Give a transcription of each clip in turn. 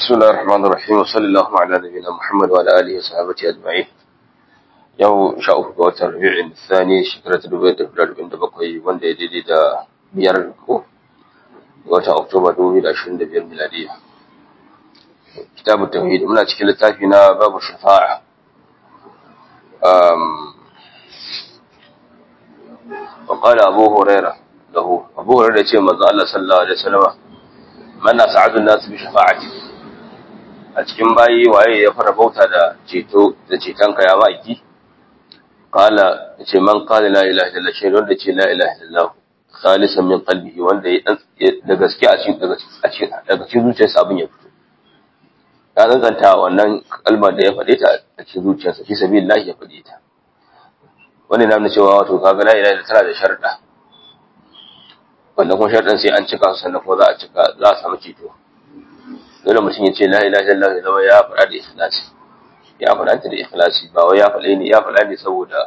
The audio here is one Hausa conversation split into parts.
بسم الله الرحمن الرحيم وصلى الله على نبينا محمد وعلى آله وصحبه أجمعين. yau 13 ga watan Rabi'in Thani shekarar 2027 wanda ya daidai da biyar ko watan Oktoba 2025 miladiya. Kitabut Tauhid muna cikin littafi na babu shafa'a. وقال أبو هريرة له أبو هريرة يقول من الله صلى الله عليه وسلم من أسعد الناس بشفاعته a cikin bayi waye ya fara bauta da ceton ka ya maki qala ce man qala la ilaha illallah shi wanda ce la ilaha illallah khalisan min qalbihi wanda ya da gaske a cikin zuciyarsa abin ya fito ya danganta wannan kalmar da ya fade ta a cikin zuciyarsa fi sabilillah ya fade ta wannan na cewa wato kaga la ilaha illallah tana da sharuɗa wannan kuma sharuɗan sai an cika su sannan ko za a samu ceto dole mutum ya ce la ilaha illallah ya zama ya faɗa da ikhlasi ya faɗa ta da ikhlasi ba wai ya faɗa ne saboda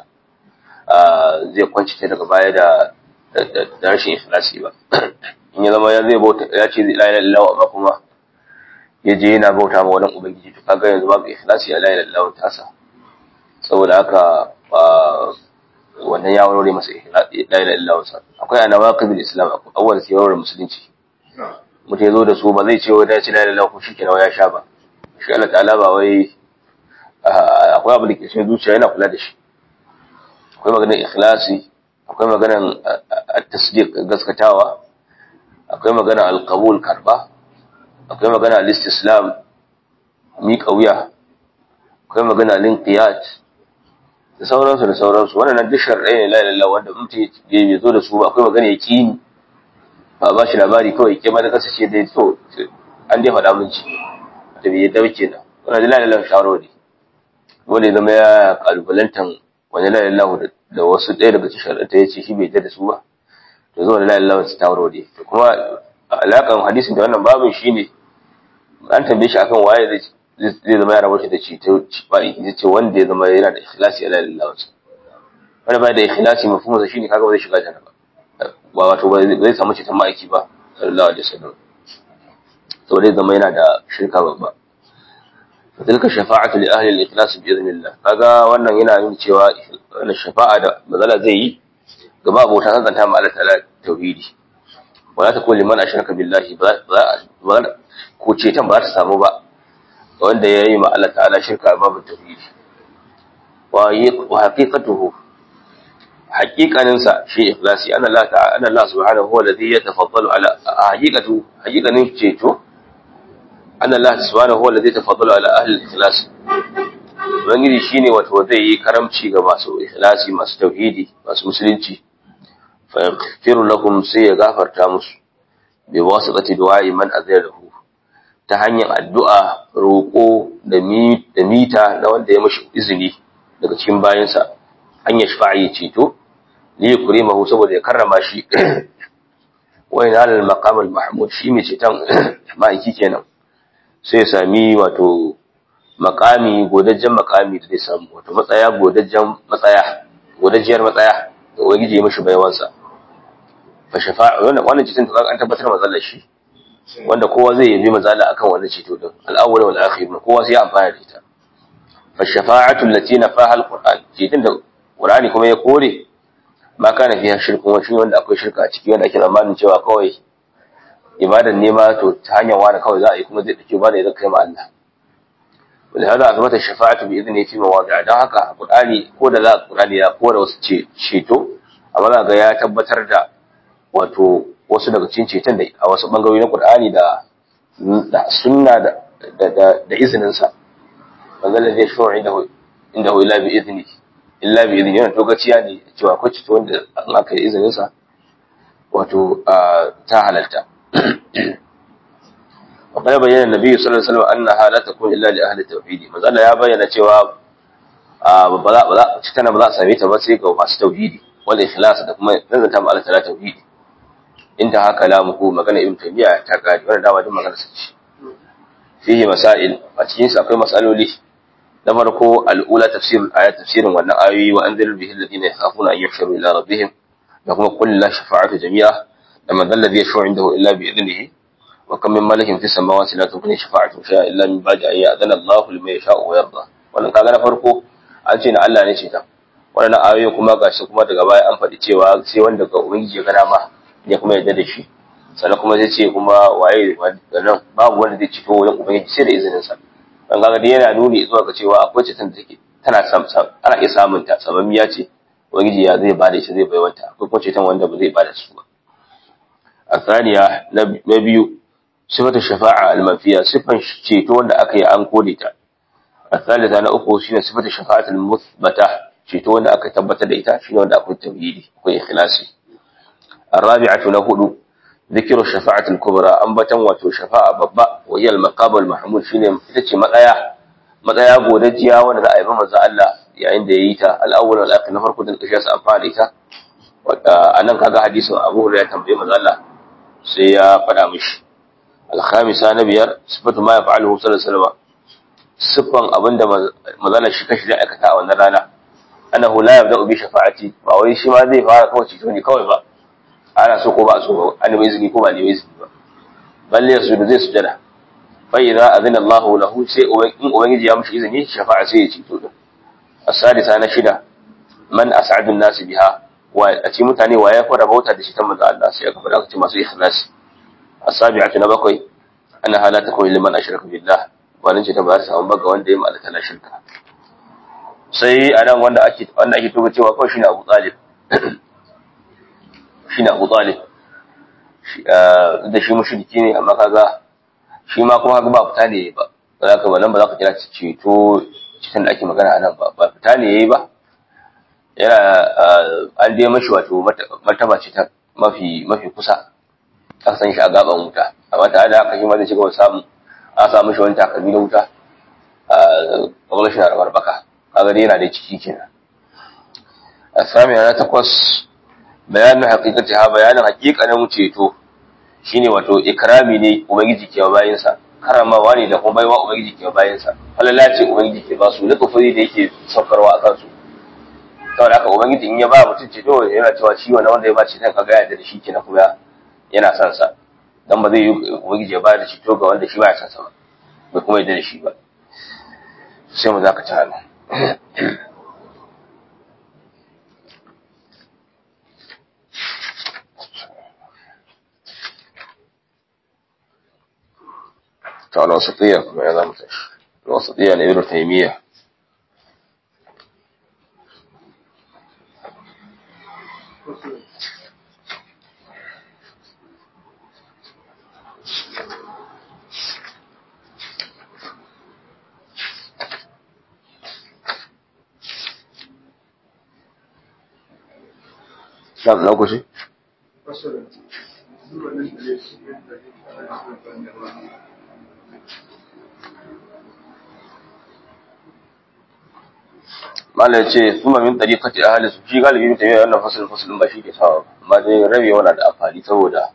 zai kwanci ta daga baya da rashin ikhlasi ba in ya zama ya zai bauta ya ce la ilaha illallah amma kuma ya je yana bauta ma wannan ubangiji to kaga yanzu babu ikhlasi a la ilaha illallah tasa saboda haka wannan ya warware masa la ilaha illallah akwai anawaqibul islam awwal sai warware musulunci mutum ya zo da su ba zai ce wai dace la ilaha ko shikenan ya sha ba shi Allah ta'ala ba wai akwai abu da ke cikin zuciya yana kula da shi akwai maganar ikhlasi akwai maganar at-tasdiq gaskatawa akwai maganar al-qabul karba akwai maganar al-istislam miƙa wuya akwai maganar al-inqiyat da sauransu wannan duk shar'ai ne la ilaha illallah wanda mutum ya zo da su ba akwai maganar yaqini ba shi labari kawai ke ma da kasa ce dai to an dai faɗa mun ci da bai yadda ke nan wannan da lalala shawaro ne wanda zama ya kalubalantan wani lalala da wasu ɗaya daga cikin sharaɗa ya ce shi bai yadda da su ba to zuwa da lalala su tawaro ne to kuma alaƙan hadisin da wannan babin shi ne an tambaye shi akan waye zai zama ya rabar da ceto ba ya ce wanda ya zama yana da ikhlasi a lalala wasu wanda ba da ikhlasi mafhumarsa shi ne kaga ba zai shiga jannah ba wato ba zai samu cikin ma'aiki ba sallallahu alaihi wasallam to dai zama yana da shirka babba tilka shafa'atu li ahli al-ikhlas bi idhnillah kaga wannan yana yin cewa wannan shafa'a da mazala zai yi gaba abota san zanta ma Allah ta'ala tauhidi wala ta kulli man ashraka billahi ba ko cetan ba ta samu ba wanda yayi ma Allah ta'ala shirka babu tauhidi wa haqiqatuhu haƙiƙaninsa shi ikhlasi ana Allah subhanahu wa ladhi yatafaddalu ala haƙiƙanin ceto ana Allah subhanahu wa ladhi yatafaddalu ala ahli al-ikhlas ubangiji shine wato zai yi karamci ga masu ikhlasi masu tauhidi masu musulunci fa yaghfiru lahum sai ya gafarta musu bi wasitati du'a'i man azzalahu ta hanyar addu'a roƙo da mita na wanda ya mashi izini daga cikin bayansa an ya shafa'i ceto li yukrimahu saboda ya karrama shi wa ina al maqam al mahmud shi mai ceton ma'aiki kenan sai ya sami wato maqami godajjen maqami da zai samu wato godajjiyar matsaya da ubangiji ya mishi baiwansa fa shafa'a wannan ceton to an tabbatar mazallar shi wanda kowa zai yabi mazala akan wannan ceto din al awwal wal akhir kowa sai ya amfana da ita fa shafa'atu allati nafaha al qur'an ceton da Qur'ani kuma ya kore ma kana fiya shirkun wani wanda akwai shirka a ciki wanda ake tsammanin cewa kawai ibadan nema to ta hanyar wani kawai za a yi kuma zai dake ba da ya kai ma Allah wanda hada azmata shafa'atu bi idni fi mawadi'a dan haka Qur'ani ko da za Qur'ani ya kore wasu ceto amma za ga ya tabbatar da wato wasu daga cikin ceton da a wasu bangarori na Qur'ani da sunna da izinin sa manzon da ya shu'a indahu illa bi idni illa bi idin yana togaciya ne cewa akwai cito wanda an aka yi izinin sa wato ta halalta wa kana bayyana nabi sallallahu alaihi wasallam annaha la takun illa li ahli tauhid manzala ya bayyana cewa ba za citana ba za a same ta ba sai ga masu tauhidi wal ikhlas da kuma nazarta ma Allah ta'ala tauhidi inda haka lamuhu magana ibn taymiya ta gadi wannan dama din magana sace fihi masail a cikin sa akwai masaloli na farko al'ula tafsirin wannan ayoyi wa anzir bihi alladhina yakhafuna an yuhsharu ila rabbihim da kuma qul la shafa'atu jami'a da man alladhi yashfa'u indahu illa bi idnihi wa kam min malakin fis samawati la tughni shafa'atu shay'a illa min ba'di an ya'dana Allahu liman yasha'u wa yarda. Wannan kaga na farko an ce na Allah ne ce ta. Wannan ayoyi kuma gashi kuma daga baya an faɗi cewa sai wanda ga ubangiji ya ga dama ne kuma yarda da shi. Sannan kuma zai ce kuma waye nan babu wanda zai cito wajen ubangiji sai da izinin sa. Dan kaga dai yana nuni zuwa ga cewa akwai ceton da take tana ana iya samun ta sabamiya ce ubangiji ya zai bada shi zai baiwanta akwai kuma ceton wanda ba zai bada su ba. الثانية نبي صفة الشفاعة المنفية صفة شيطان أكي أنكوديتا. الثالثة أنا أخو شين صفة الشفاعة المثبتة شيطان أكي تبت ديتا شين ودا أكو التوحيدي أكو إخلاصي. الرابعة نقول ذكر الشفاعة الكبرى أنبتا وتو شفاعة ببا وهي المقام المحمود شين تتشي مطايا بودجيا ونرى أيضا مزا الله يعني ديتا الأول والآخر نفر كنت القشاس أنفاليتا أنا كذا حديث أبو هريرة تنبيه مزا الله sai ya faɗa mishi. Alhamisa na biyar sifatu ma yaf'aluhu sallallahu alaihi wasallam sifan abinda mazalar shi kashi da aikata a wannan rana annahu la yabda'u bi shafa'ati ba wai shi ma zai fara kawai ceto ne kawai ba ana so ko ba so an yi izini ko ba ne izini ba balle su da zai sujada fa idza azina Allahu lahu sai in ubangiji ya mishi izini shafa'a sai ya ceto din. As-sadisa na shida man as'adu an-nas biha a ci mutane wa ya fara bauta da shi ta manzo Allah sai aka fara ce masu ikhlasi. As-sabi'atu na bakwai ana halata kawai liman ashraka billah wannan ce ta ba sa amma ga wanda ya malaka na shirka. Sai anan wanda ake tuba cewa kawai shine Abu Talib shine Abu Talib da shi mushriki ne amma kaga shi ma kuma haka ba fita ne ba zaka ba nan ba za ka kira ceto cikin da ake magana anan ba fita ne yayi ba yana an dai mashi wato martaba ce ta mafi kusa aka san shi a gaban wuta amma tare da haka shi ma zai shiga samu a samu shi wani takalmi na wuta kamar shi na rabar baka kaga dai yana da ciki kenan. Asamiya na takwas bayanin haqiqatiha bayanin haqiqanin ceto shine wato ikrami ne ubangiji ke bayin sa karamawa ne da kuma baiwa ubangiji ke bayin sa Allah ce ubangiji ke ba su lukufi da yake saukarwa akan su saboda haka ubangiji in ya ba mutum ceto yana cewa shi wannan wanda ya ba ceton kaga ya da shi kenan kuma yana son sa dan ba zai yi ubangiji ya ba da ceto ga wanda shi ba ya son sa ba bai kuma yadda da shi ba sai mu zaka ta nan ta الوسطية kuma ya zama tashi الوسطية ne Ibn Taymiyyah شاب لوكشي malai ce kuma min tariqati ahli su shi galibi mutum yana wannan fasalin ba shi ke sawa amma dai rabi yana da amfani saboda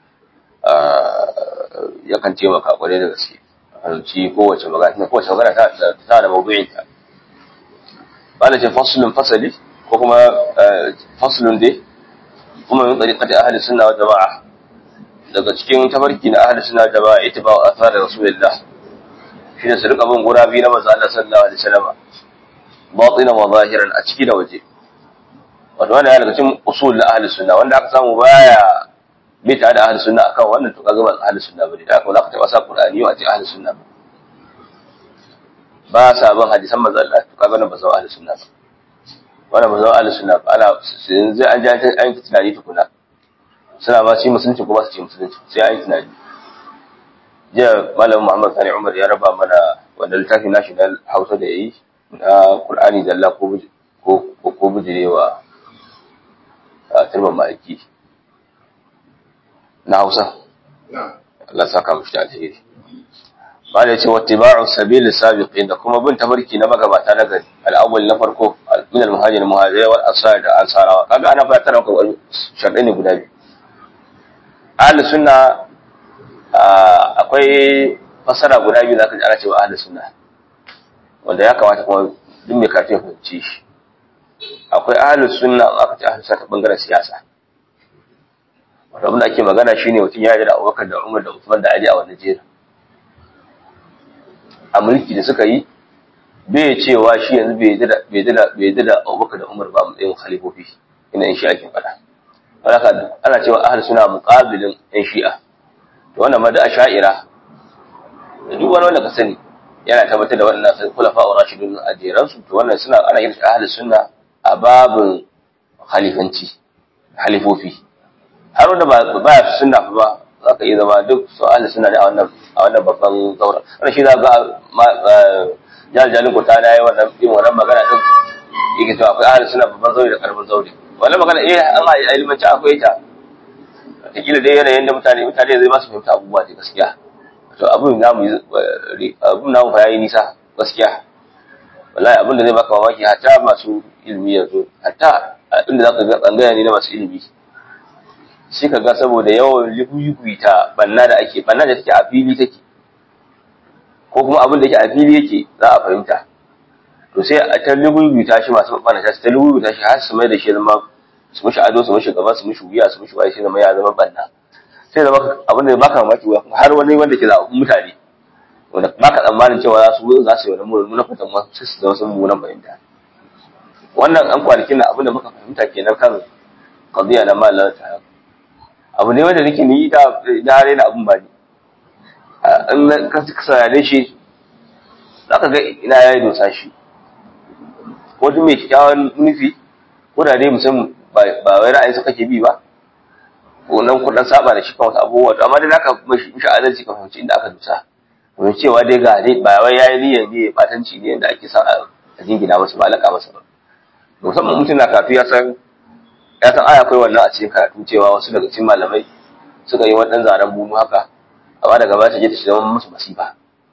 yakan taimaka kwarai da gaske ci kowace magana ta da mawdu'in ta malai ce fasalin fasali ko kuma fasalin dai kuma min tariqati ahli sunna wal jamaa daga cikin tabarki na ahli sunna wal jamaa ittiba'u athar rasulillah shine su rika bin gurabi na manzo Allah sallallahu alaihi wasallam batinan wa zahiran a ciki da waje wato wannan yana daga cikin usul na ahli sunna wanda aka samu baya bita da ahli sunna akan wannan to kaga ba ahli sunna bane da aka wala ka taba sa qur'ani wa ahli sunna ba sa ban hadisan manzo Allah to kaga wannan ba sa ahli sunna ba wannan ba sa ahli sunna ba ana yanzu an ji an tunani tukuna suna ba shi musulunci ko ba su ci musulunci sai an yi tunani jiya malamin Muhammad Sani Umar ya raba mana wanda littafin nashi na Hausa da yayi na Qur'ani zalla ko bujirewa a turban maliki na Hausa Allah saka mu shi alheri bada yace wattiba'u sabil sabiqin da kuma bin tabarki na magabata na gari al-awwal na farko min al-muhajirin wal ansar da ansarawa kaga ana fatar da sharɗi ne guda biyu ahli sunna akwai fasara guda biyu zaka ji ana cewa ahli sunna wanda ya kamata kuma duk mai karatu ya fahimci shi akwai ahlus sunna aka ce ahlus sunna ta bangaren siyasa abin da ake magana shine mutum ya yarda da Abubakar da Umar da Uthman da Ali a wannan jerin a mulki da suka yi, bai cewa shi yanzu bai yarda da Abubakar da Umar ba matsayin khalifofi ina in shi'a kin fada. Haka ana cewa ahlus sunna muqabilin in shi'a. To wannan ma da asha'ira da duk wani wanda ka sani yana tabbatar da wannan khulafa'ur rashidun a jeran su, to wannan suna ana yin ahlus sunna a babin halifofi. Har wanda ba ya sunna ba za ka iya zama duk su ahlus sunna ne a wannan babban zaura. Wannan shi za ga jaljalin ku ta yayi wannan magana din yake cewa akwai ahlus sunna babban zauri da karamin zauri. Wannan magana an a ilmanci akwai ta. Kila dai yanayin da mutane zai ba su fahimta abubuwa da gaskiya. To abun namu fa yayi nisa gaskiya. Wallahi abin da zai baka mamaki hatta masu ilimi yanzu, hatta inda zaka ga tsangaya ne na masu ilimi. Shi ka ga saboda yawan ta banna da take a fili take. Ko kuma abin da yake a fili yake za a fahimta. To sai a ta ta shi masu banna ta ta shi har su mai da shi zama su mishi ado, su mishi gaba, su mishi wuya, su mishi waye, sai zama ya zama banna. Sai zama abin da baka mamaki har wani wanda ke zaɓin mutane wanda baka tsammanin cewa za su yi wani mummunan fatan ma sai su zama sun mummunan fahimta. Wannan an kwanakin na abin da muka fahimta kenan kan qadiya na mallan ta. Abu ne wanda nake ni da raina abun ba ni. In ka saurare shi zaka ga ina yayi dosa shi. Ko duk mai kyakkyawan nufi ko da dai musamman ba wai ra'ayin sa kake bi ba, ko nan kun dan saba da shi kan wasu abubuwa, to amma dai zaka mishi adalci ka fahimci inda aka dusa. Mun cewa dai ga dai ba wai yayi niyyar ne batanci ne da ake sa a jingina masa ba alaka masa ba. Musamman mutum na karatu ya san aya akwai wannan a cikin karatu cewa wasu daga cikin malamai suka yi wannan zaren bunu haka, amma daga baya ta je ta shiga musu masifa.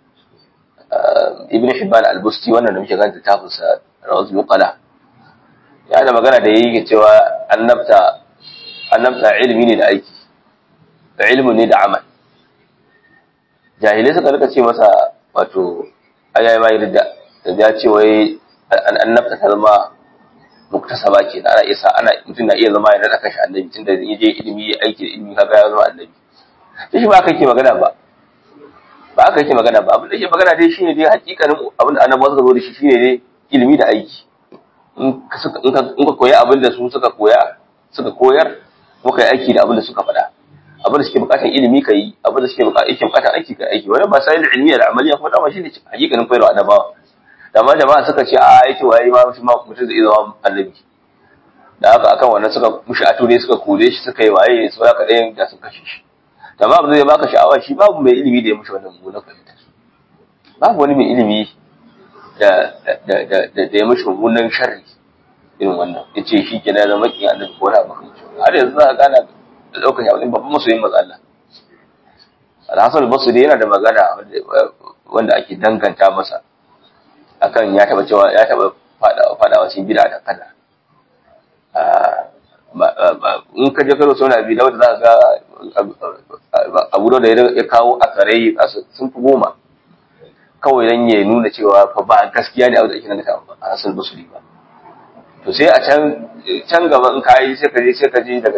Ibn Hibban al-Busti wannan da muke ganta tafin sa Rawzul Qala ya da magana da yayi cewa annabta ilimi ne da aiki, da ilimi ne da amal. Jahilai suka rika ce masa wato ayayi mai da ya ce wai annabta ta zama muktasaba ke da mutum na iya zama ya rada kashi annabi tunda ya je ilimi ya aiki da ilimi kaga ya zama annabi. Shi ba aka yake magana ba aka yake magana ba, abin da yake magana dai shine dai hakikanin abin da annabawa suka zo da shi shine dai ilimi da aiki. In ka koyi abin da su suka koyar kuma kai aiki da abin da suka faɗa. Abin da suke bukatar ilimi ka yi, abin da suke bukatar aiki ka aiki. Wannan ba sai da ilmiya da amaliya kuma dama shine hakikanin koyarwa annabawa. Da ma jama'a suka ce a yake waye ma mutum zai zama annabi. Da haka akan wannan suka mushi ature suka kore shi suka yi waye su aka ɗayan da suka kashe shi. Da ma abin da zai baka sha'awa shi babu mai ilimi da ya mushi wannan mummunan fahimta. Babu wani mai ilimi da ya mushi mummunan sharri irin wannan. Yace shi kenan ya zama kin annabi ko da baka. Har yanzu za ka gana da daukar yawon babban masoyin manzo Allah. Al-Hasan al-Basri yana da magana wanda ake danganta masa akan ya taba fadawa cikin bid'a da kada. In ka je karo suna bi da wanda za ka ga Abu Dawud ya kawo akarai sun fi 10 kawai dan ya nuna cewa fa ba gaskiya ne abu da ake nan da Hasan al-Basri ba. To sai a can gaba in kai sai ka je daga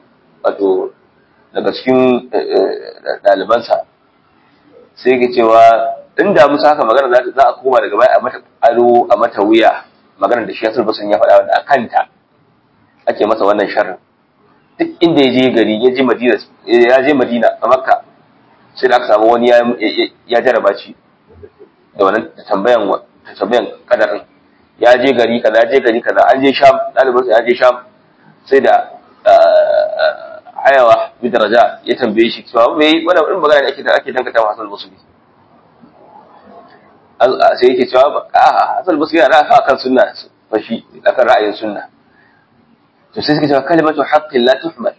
cikin ɗalibansa sai ke cewa inda musu haka magana za a koma daga baya a mata ado a mata wuya magana da shi Yasir Basun ya faɗa wanda a kanta ake masa wannan sharrin. Duk inda ya je gari ya je Madina a Makka sai da aka samu wani ya jaraba shi da wannan tambayan kadarin. Ya je gari kaza an je Sham, ɗalibansa ya je Sham sai da Hayawa bi daraja ya tambaye shi cewa me wannan irin magana da ake dangata wa Hasan al-Basri. Sai yake cewa Hasan al-Basri yana kan sunna fa shi akan ra'ayin sunna. To sai suke cewa kalimatu haqqin la tuhmal.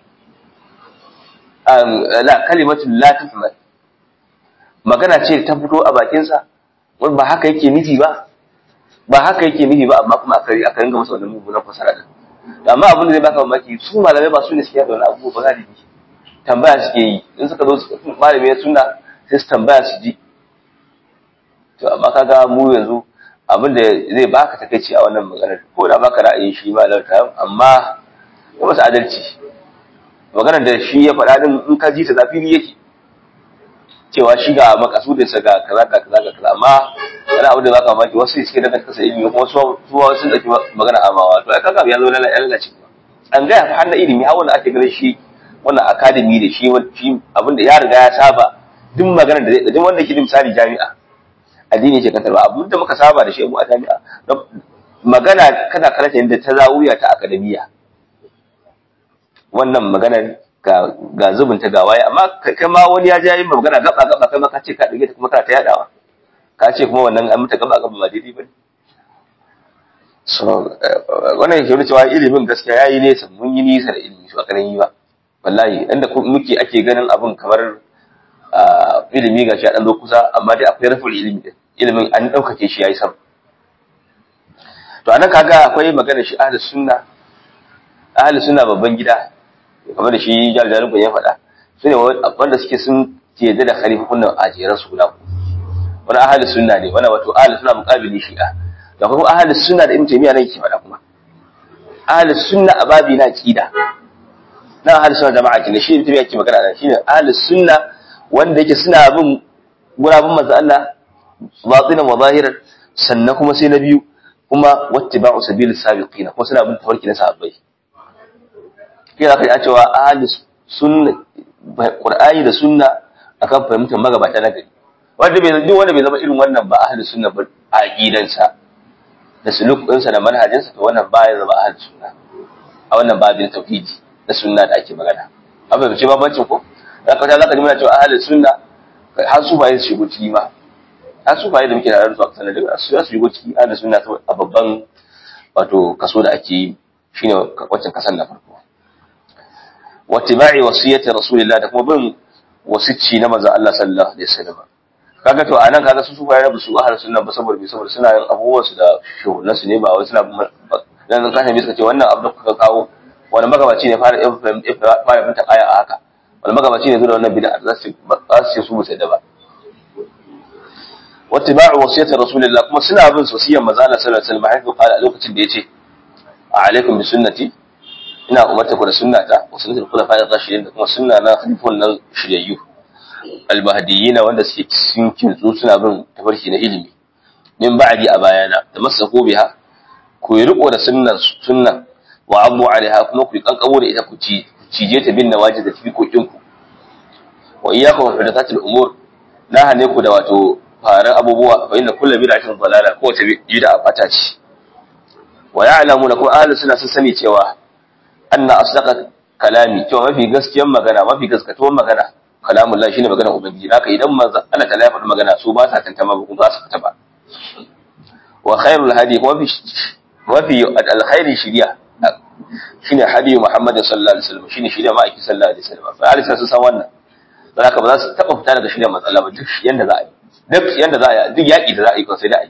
Kalimatu la tuhmal. Magana ce ta fito a bakin sa wanda ba haka yake nufi ba. Amma kuma aka ringa masa wannan mummunan fasara din. Amma abin da zai baka mamaki su malamai ba su ne suke da wani abu ba galibi. Tambaya suke yi in suka zo malami ya sunna sai su tambaya su ji. To amma kaga mu yanzu abin da zai baka takeici a wannan maganar ko da baka ra'ayin shi malam ta amma ya masa adalci maganar da shi ya faɗa din in ka ji ta zafiri yake cewa shi ga makasudinsa ga kaza ga kaza ga kaza amma wani abu da za ka maki wasu suke daga kasa ilimi kuma su sun ɗauki magana amawa to ai kaga ya zo lalace an gaya har na ilimi har wanda ake ganin shi wannan academy da shi abinda ya riga ya saba duk maganar da zai duk wanda ke misali jami'a addini ce kantarwa abin da muka saba da shi mu a jami'a magana kana karanta yadda ta zawuya ta akademiya wannan maganar ga zubunta ga waye amma kai ma wani ya ji magana gaba kai ma ka ce ka dige ta kuma ka ta yadawa ka ce kuma wannan an mata gaba ba daidai bane so wannan yake nuna cewa ilimin gaskiya yayi nesa mun yi nisa da ilimi su akaran yi ba wallahi inda muke ake ganin abun kamar ilimi gashi a dan zo kusa amma dai akwai rafin ilimi din ilimin an daukake shi yayi sam to anan kaga akwai magana shi ahlus sunna babban gida kamar da shi jaljalin ya faɗa su ne wanda suke sun ke da khalifun nan ajeran su guda wani ahlus sunna ne wani wato ahlus sunna muqabili shi'a da kuma ahlus sunna da ibn taymiya ne yake faɗa kuma ahlus sunna ababi na aqida na ahlus sunna jama'a kin shi ibn taymiya yake magana da shi ne ahlus sunna wanda yake suna bin gurabun manzo Allah batinan wa zahiran sannan kuma sai na biyu kuma wattiba'u sabilis sabiqina kuma suna bin tafarki na sahabbai kai zaka ji cewa ahlus sunna qur'ani da sunna akan fahimtar magabata na gari wanda bai zama irin wannan ba ahlus sunna ba aqidansa da suluk ɗinsa da manhajinsa to wannan baya zama ahlus sunna a wannan babin tauhidi da sunna da ake magana abin da ce babancin ko zaka ji muna cewa ahlus sunna har su baye su shigo ciki ma har su baye da muke da rarrafa sanar da su shigo ciki ahlus sunna a babban wato kaso da ake yi shine wacce kasan na farko wattiba'i wasiyyati rasulillah da kuma bin wasicci na manzon Allah sallallahu alaihi wasallam kaga to anan kaga su baye da su ahlus sunna ba saboda suna yin abubuwan su da shugunan su ne ba wai suna dan kan ne suka ce wannan abu da kuka kawo wani magabaci ne fara binta aya a haka wani magabaci ne zuwa wannan bid'a za su su musu da ba wattiba'u wasiyati rasulillah kuma suna bin wasiyar manzo Allah sallallahu alaihi wasallam haifu qala a lokacin da yace alaikum bi sunnati ina umarta ku da sunnata wa sunnatul khulafa'ir rashidin da kuma sunna na khalifun nan shiryayyu al-mahdiyyin wanda suke cikin kintsu suna bin tafarki na ilimi min ba'di a bayana tamassaku biha ku yi riko da sunnan wa abu alaiha kuma ku yi kankamo da ita ku cije ta bin nawaji da fikokin ku wa iyyakum muhdathatil umur na hane ku da wato faran abubuwa fa inna kullu bid'atin dalala ko ta bid'a bata ce wa ya'lamu lakum ahlus sunna sun sani cewa anna asdaqa kalami to mafi gaskiyar magana mafi gaskatuwar magana kalamullah shine maganar ubangiji haka idan manzo Allah ta lafa magana su ba sa tantama ba kuma ba su fita ba wa khairul hadi mafi alkhairi shiriya shine hadi Muhammad sallallahu alaihi wasallam shine shiriya ma'aiki sallallahu alaihi wasallam fa alisa sun san wannan dan haka ba za su taba fita daga shiriya manzo Allah ba duk yanda za a yi duk yaki da za a yi ko sai da a yi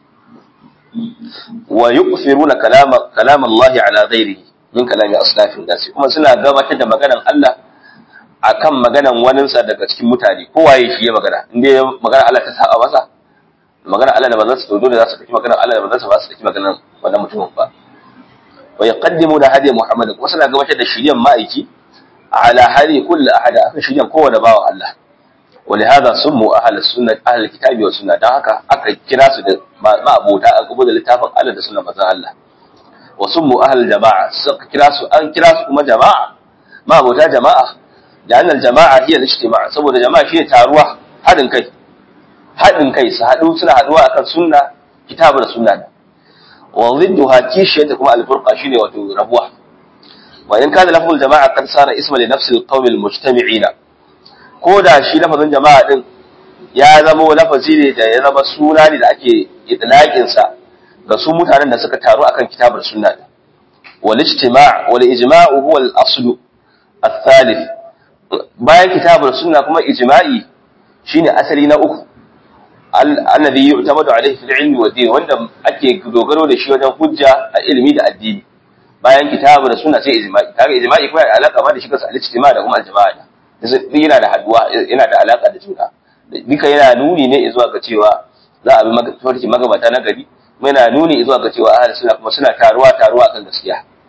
wa yuqsiruna kalam Allah ala ghairihi min kalami aslafin nasi kuma suna gabatar da maganan Allah akan maganan waninsa daga cikin mutane kowaye shi ya magana inda magana Allah ta saba masa magana Allah da bazan su dodo da za su fiki maganan Allah da bazan su ba su fiki maganan wannan mutumin ba wa yaqaddimu da hadi Muhammad kuma suna gabatar da shiriyan ma'aiki ala hadi kulli ahad akan shiriyan kowanne bawa Allah ولهذا سموا اهل السنه اهل الكتاب والسنه dan haka aka kira su da ma'abota a gaba da littafin Allah da sunnar manzon Allah wa summu ahl jamaa suka kira su an kira su kuma jama'a ma'abota jama'a da annal jama'a hiya al-ijtima' saboda jama'a shine taruwa hadin kai su hadu suna haduwa akan sunna kitabu da sunna wa zidduha kishiyata kuma al-furqa shine wato rabuwa wa in kana lafzul jama'a kan sara isma li nafsi al-qawm al-mujtami'ina ko da shi lafazin jama'a din ya zama lafazi ne da ya zama suna ne da ake itlaqin sa ga su mutanen da suka taru akan kitabar sunna wal ijtima' wal ijma'u huwa al-aslu al-thalith bayan kitabar sunna kuma ijma'i shine asali na uku alladhi yu'tamadu alayhi fil ilmi wa din wanda ake dogaro da shi wajen hujja a ilimi da addini bayan kitabar sunna sai ijma'i kaga ijma'i kuma yana alaka ma da shi kansa al-ijtima' da kuma al-jama'a yana da haduwa yana da alaka da juna duka yana nuni ne zuwa ga cewa za a bi tafarki magabata na gari kuma yana nuni zuwa ga cewa ahlus sunna kuma suna taruwa kan gaskiya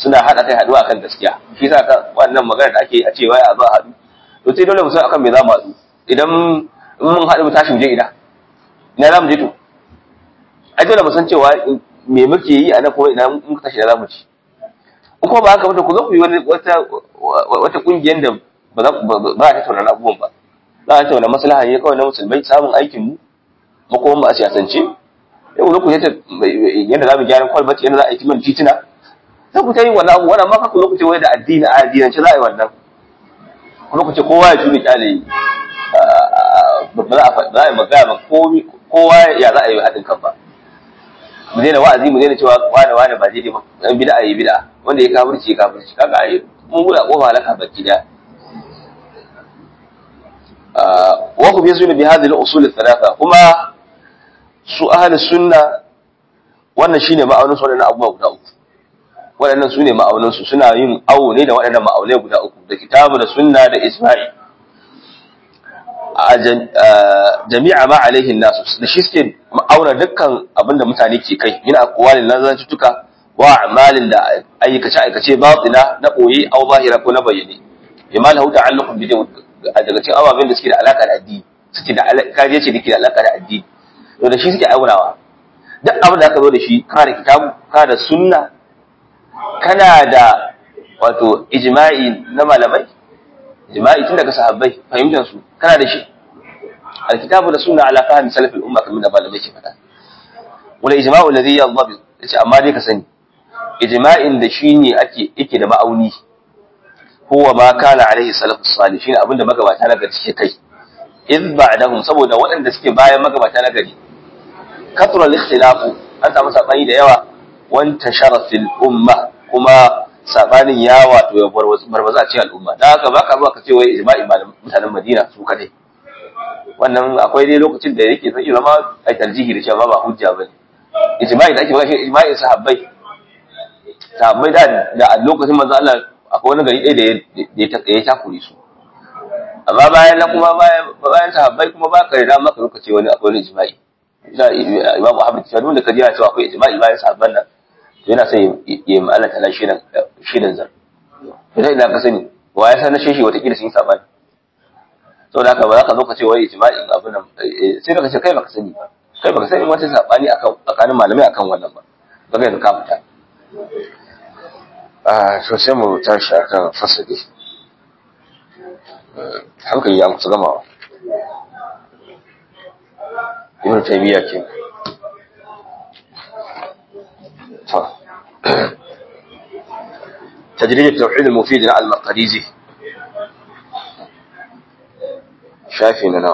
suna hada kai haduwa akan gaskiya shi yasa ka wannan magana da ake a cewa ya zo a hadu to sai dole mu san akan me za mu hadu idan mun hadu mu tashi mu je ina za mu je to ai dole mu san cewa me muke yi a nan kuma ina mun tashi da za mu ci in kuma ba haka ba ku zo ku yi wata kungiyar da ba a tattauna abubuwan ba za a tattauna maslaha ne kawai na musulmai samun aikin mu kuma ba a siyasance yau ku zo ku yi yadda za mu gyara kwalbati yadda za a yi timan titina za ku ta yi wannan abubuwan amma ku zo ku ce wai da addinance za a yi wannan ku zo ku ce kowa ya tuni kyale ba za a yi magana ba kowa ya za a yi haɗin kan ba mu daina wa'azi mu daina cewa wane ba daidai ba dan bid'a yi bid'a wanda ya kafirci kaga ai mun buɗe kofa halaka baki da wa hum yasuna bi hadhihi al-usul al-thalatha kuma su ahli sunna wannan shine ma'aunin su wadannan abubuwa guda uku wadannan su ne ma'aunin su suna yin awo ne da wadannan ma'aunai guda uku da kitabu da sunna da isma'i jami'a ma alaihi nasu da shi suke auna dukkan abinda mutane ke kai min aqwalin nazantuka wa a'malin da aikace batina na boye aw zahira ko na bayyane bima lahu ta'alluqun bi daga cikin ababen da suke da alaka da addini suke da kaje ce dake da alaka da addini to da shi suke aunawa duk abin da aka zo da shi kana da kitabu kana da sunna kana da wato ijma'i na malamai ijma'i tun daga sahabbai fahimtar su kana da shi alkitabu da sunna ala fahmi salaf al-umma kamar da malamai ke faɗa wala ijma'u alladhi yadhabi yace amma dai ka sani ijma'in da shine yake da ma'auni huwa ma kana alaihi salafus salih shine abinda magabata na gari suke kai iz ba'dahum saboda waɗanda suke bayan magabata na gari kathra al-ikhtilafu an samu sabani da yawa wanta sharafil umma kuma sabanin ya wato ya barbaza a cikin al'umma dan haka baka zuwa ka ce wai ijma'i mutanen Madina su kadai wannan akwai dai lokacin da yake zai zama ai tarjihi da cewa ba hujja bane ijma'i da ake magana shi ijma'i sahabbai da a lokacin manzo Allah akwai wani gari ɗaya da ya takure su amma bayan na kuma bayan sahabbai kuma ba ka da maka lokaci wani akwai wani ijma'i Imam Ahmad ya nuna ka jira cewa akwai ijma'i bayan sahabban nan yana son ya ma'ana tana shidan zar sai da ka sani wa ya san na shi wata kila sun sabani saboda haka ba za ka zo ka ce wai ijma'in abin nan sai ka ce kai baka sani ba kai baka sani wata sabani akan tsakanin malamai akan wannan ba kaga yanzu ka fita to sai mu tashi akan fasali hankali ya mutu gamawa ibn taymiya ke تجريد التوحيد المفيد على المقريزي شايفين انا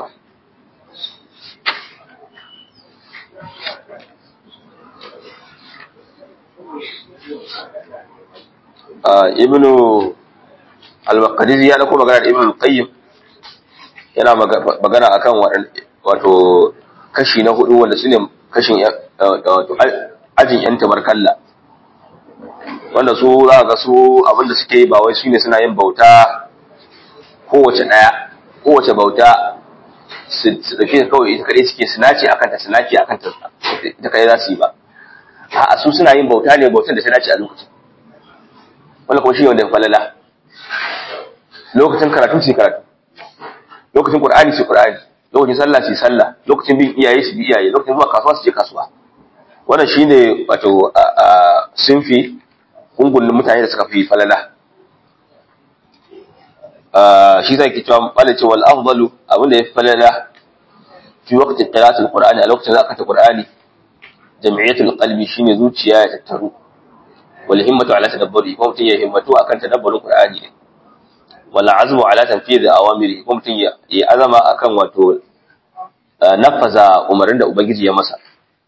ابن al-maqdisi ya dauko magana da ibn al-qayyim yana magana akan wato kashi na hudu wanda sune kashin wato ajin yan tabarkalla wanda su za ga su abinda suke ba wai shine suna yin bauta kowace bauta su dauke kawai ita kadai suke sinaci akan ta ita kadai za su yi ba a su suna yin bauta ne bautan da ta dace a lokacin wanda kuma shi wanda ya falala lokacin karatu ce karatu lokacin qur'ani ce qur'ani lokacin sallah ce sallah lokacin bin iyaye su bi iyaye lokacin zuwa kasuwa su je kasuwa wannan shine wato sunfi gungun mutane da suka fi falala shi zai ki cewa malace wal afdalu abinda ya fi falala fi waqti qira'ati al-qur'ani a lokacin da aka ta qur'ani jami'iyatul qalbi shine zuciya ya tattaru wal himmatu ala tadabburi ko mutum ya himmatu akan tadabburin qur'ani ne wala azmu ala tanfidhi awamiri ko mutum ya azama akan wato nafaza umarin da ubangiji ya masa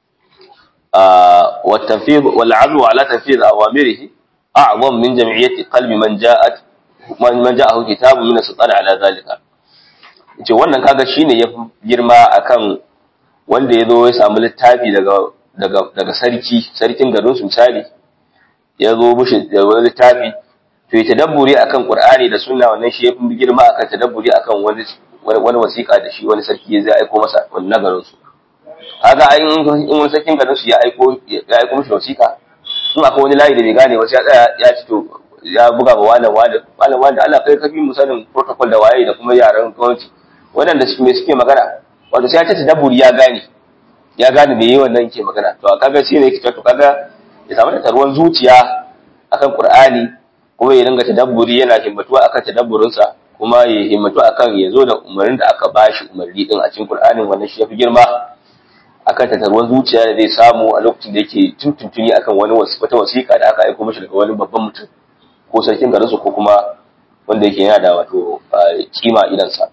wa tanfidh wal azmu ala tanfidhi awamirihi a'zam min jami'iyati qalbi man ja'ahu kitabun min as-sultan ala zalika yace wannan kaga shine ya girma akan wanda yazo ya samu littafi daga sarkin garin su misali yazo mushi da wani littafi to ya tadabburi akan Qur'ani da Sunna wannan shi yafi girma akan tadabburi akan wani wasiƙa da shi wani sarki zai aika masa wannan garin su kaga in wani sarkin garin su ya aika mishi wasiƙa in akwai wani layi da bai gane wasu ya tsaya ya ci to ya buga ba malam wani Allah kai kafi mu sanin protocol da waye da kuma yaran gwamnati waɗanda suke magana wato sai ya ta tadabburi ya gane me yayi wannan yake magana to kaga shi ne yake to kaga ya samu da ruwan zuciya akan Qur'ani kuma ya dinga tadabburi yana himmatuwa akan tadabburin sa kuma ya himmatu akan ya zo da umarnin da aka bashi umarni din a cikin Qur'anin wannan shi yafi girma akan tattaruwan zuciya da zai samu a lokacin da yake tuntuntuni akan wata wasiƙa da aka aika mishi daga wani babban mutum ko sarkin garinsu ko kuma wanda yake yana da wato kima idan sa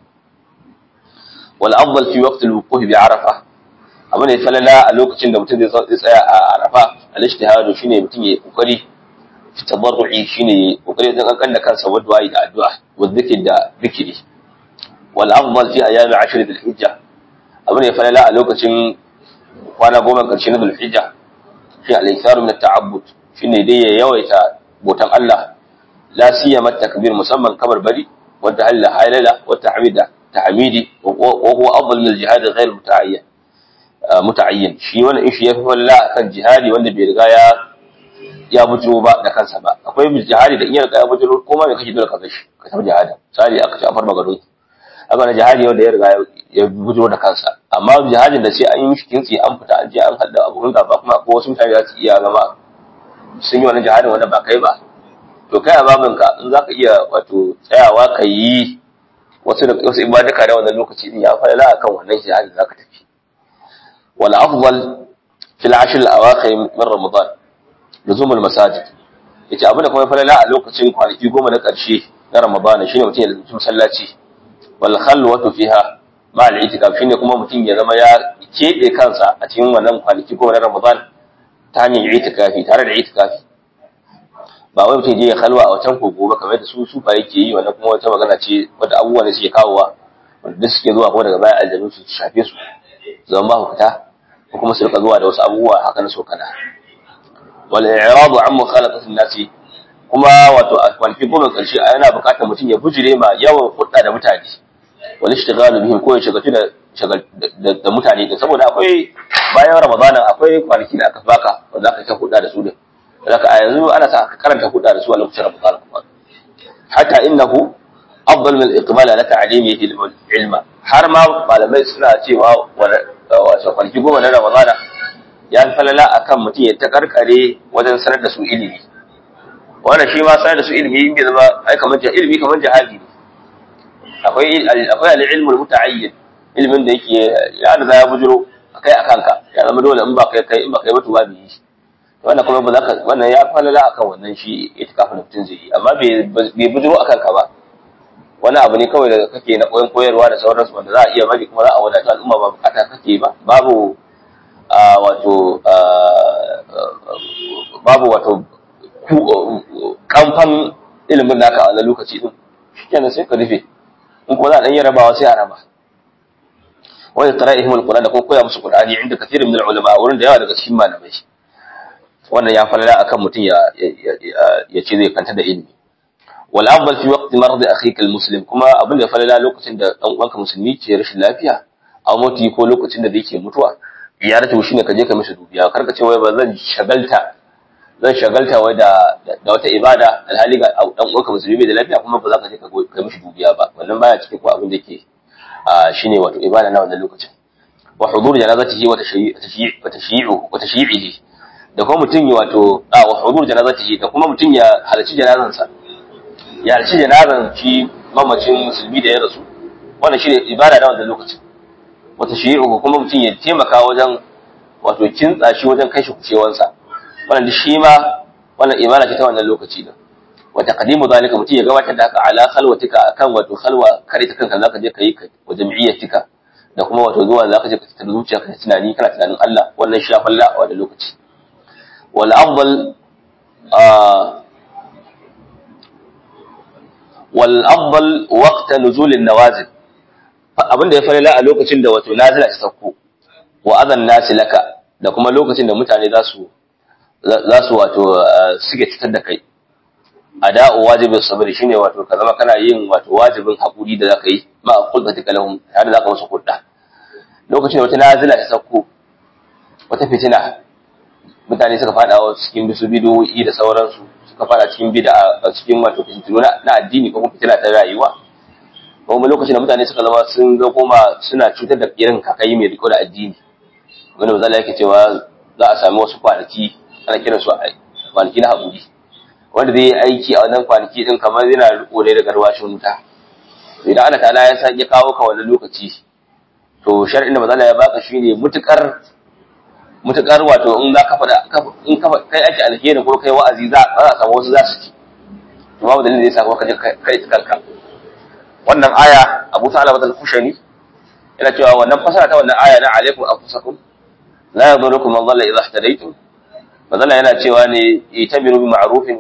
wal afdal fi waqt al wuquf bi arafa abin da ya falala a lokacin da mutum zai tsaya a arafa al ijtihadu shine mutum ya kokari fi tabarru'i shine kokari dan kankan da kansa wa du'a da addu'a wa dhikr da dhikri wal afdal fi ayami 10 dhul hijja abin da ya falala a lokacin kwana 10 karshe na dhul hijja fi al-ikthar min at-ta'abbud shine dai ya yawaita botan Allah la siyama takbir musamman kabar bari wanda halla halala wa tahmidi wa huwa afdal min al-jihad ghayr muta'ayyin shi wannan shi yafi walla kan jihadi wanda bai riga ya bujuro ba da kansa ba akwai jihadi da in ya riga ya bujuro kuma me kake dole ka gashi ka tafi jihadi sai aka ci afar magaro aka na jihadi wanda ya riga ya bujuro da kansa amma jihadin da sai an yi mishi kinsi an fita an je an hada abubuwan gaba kuma ko wasu mutane za su iya gama sun yi wannan jihadin wanda ba kai ba to kai a babinka in za ka iya wato tsayawa ka yi wasu ibadaka da wannan lokaci din ya fara akan wannan jihadin za ka tafi wal afdal fil ashr al awakhir min ramadan luzum al masajid yace abin da kuma fara a lokacin kwanaki 10 na karshe na ramadan shine mutum ya lazumci masallaci wal khalwatu fiha ma al itikaf shine kuma mutum ya zama ya kebe kansa a cikin wannan kwanaki 10 na ramadan ta hanyar itikafi tare da itikafi ba wai mutum je ya kalwa a wancan kogo ba kamar da su sufa yake yi wannan kuma wata magana ce wanda abubuwan da suke kawowa wanda duk suke zuwa kuma daga baya aljanu su shafe su zama ba fita ko kuma su rika zuwa da wasu abubuwa haka na sokana wal i'radu an mukhalatatin nasi kuma wato a kwanaki 10 karshe yana buƙatar mutum ya bujire ma yawan hudda da mutane wal ishtighalu bihim ko ya shagatu da mutane din saboda akwai bayan ramadanan akwai kwanaki da aka baka wanda aka ta hudda da su din zaka a yanzu ana sa ka karanta hudda da su a lokacin ramadan kuma hatta innahu afdal min al-iqbal ala ta'limihi ilma har ma malamai suna cewa wato kwanaki 10 na ramadana ya falala akan mutum ya ta karkare wajen sanar da su ilimi wannan shi ma sanar da su ilimi in bai zama ai kamar ilimi kamar jihadi akwai al-ilmu al-muta'ayyin ilimin da yake ya da ya bujuro kai akanka ya zama dole in ba kai ba to babu yi wannan kuma ba za ka wannan ya falala akan wannan shi itikafin mutum zai yi amma bai bujuro akanka ba wani abu ne kawai da kake na koyarwa da sauransu wanda za a iya bari kuma za a wadata al'umma ba bukata kake ba babu wato kamfan ilimin naka a wannan lokaci din shikenan sai ka rufe in kuma za a dan yi rabawa sai a raba wanda tara'ihim alquran da kuma koya musu qur'ani inda kathirin min ulama wurin da yawa daga cikin malamai wannan ya falala akan mutum ya ce zai kanta da ilimi wal afdal fi waqti marad akhika almuslim kuma abin da falala lokacin da dan uwanka musulmi ke rashin lafiya a mutu ko lokacin da yake mutuwa ziyaratu shine ka je ka mishi dubiya karka ce wai ba zan shagalta wai da wata ibada alhali ga dan uwanka musulmi da lafiya kuma ba za ka je ka mishi dubiya ba wannan baya cikin ko abin da yake shine wato ibada na wannan lokacin wa hudur janazatihi wa tashyi'ihi da kuma mutun ya wato wa hudur janazatihi da kuma mutun ya halarci janazansa ya halarci janazan shi mamacin musulmi da ya rasu wannan shine ibada na wannan lokacin wa tashyi'uhu kuma mutun ya taimaka wajen wato kintsa shi wajen kai shi kucewansa wannan shi ma wannan ibada ce ta wannan lokaci din wa taqdimu zalika mutun ya gabatar da haka ala khalwatika akan wato khalwa kare ta kanka zaka je kai wa jami'iyyatika da kuma wato zuwa zaka je ka tsara zuciya ka tunani kana tunanin Allah wannan shi afalla a wannan lokaci wal afdal waqta nuzul an-nawazil abinda ya falala a lokacin da wato nazila ta sauko wa adan nasi laka da kuma lokacin da mutane za su wato suke cutar da kai ada'u wajibin sabri shine wato ka zama kana yin wato wajibin hakuri da zaka yi ma qulbatika lahum har zaka musu kudda lokacin da wata nazila ta sauko wata fitina mutane suka fada cikin bisu bidoyi da sauransu, suka fada cikin bid'a cikin wato fitinu na addini ko fitina ta rayuwa. Kuma lokacin da mutane suka zama sun ga koma suna cutar da irin kakai mai riko da addini, wanda misali yake cewa za a sami wasu kwanaki ana kiran su kwanaki na haƙuri, wanda zai yi aiki a wannan kwanaki din kamar yana riko ne da garwashin wuta. Idan Allah ta'ala ya kawo ka wannan lokaci, to shar'in da mazala ya baka shine mutukar wato in za ka faɗa kai ake alheri ko kai wa'azi za a samu wasu za su ci, to babu dalilin da yasa kuma ka je kai kanka. Wannan aya Abu Ta'ala al-Kushani yana cewa wannan fasara ta wannan aya na alaikum anfusakum la yadurukum man dhalla idha ihtadaytum, mazala yana cewa ne itabiru bi ma'rufin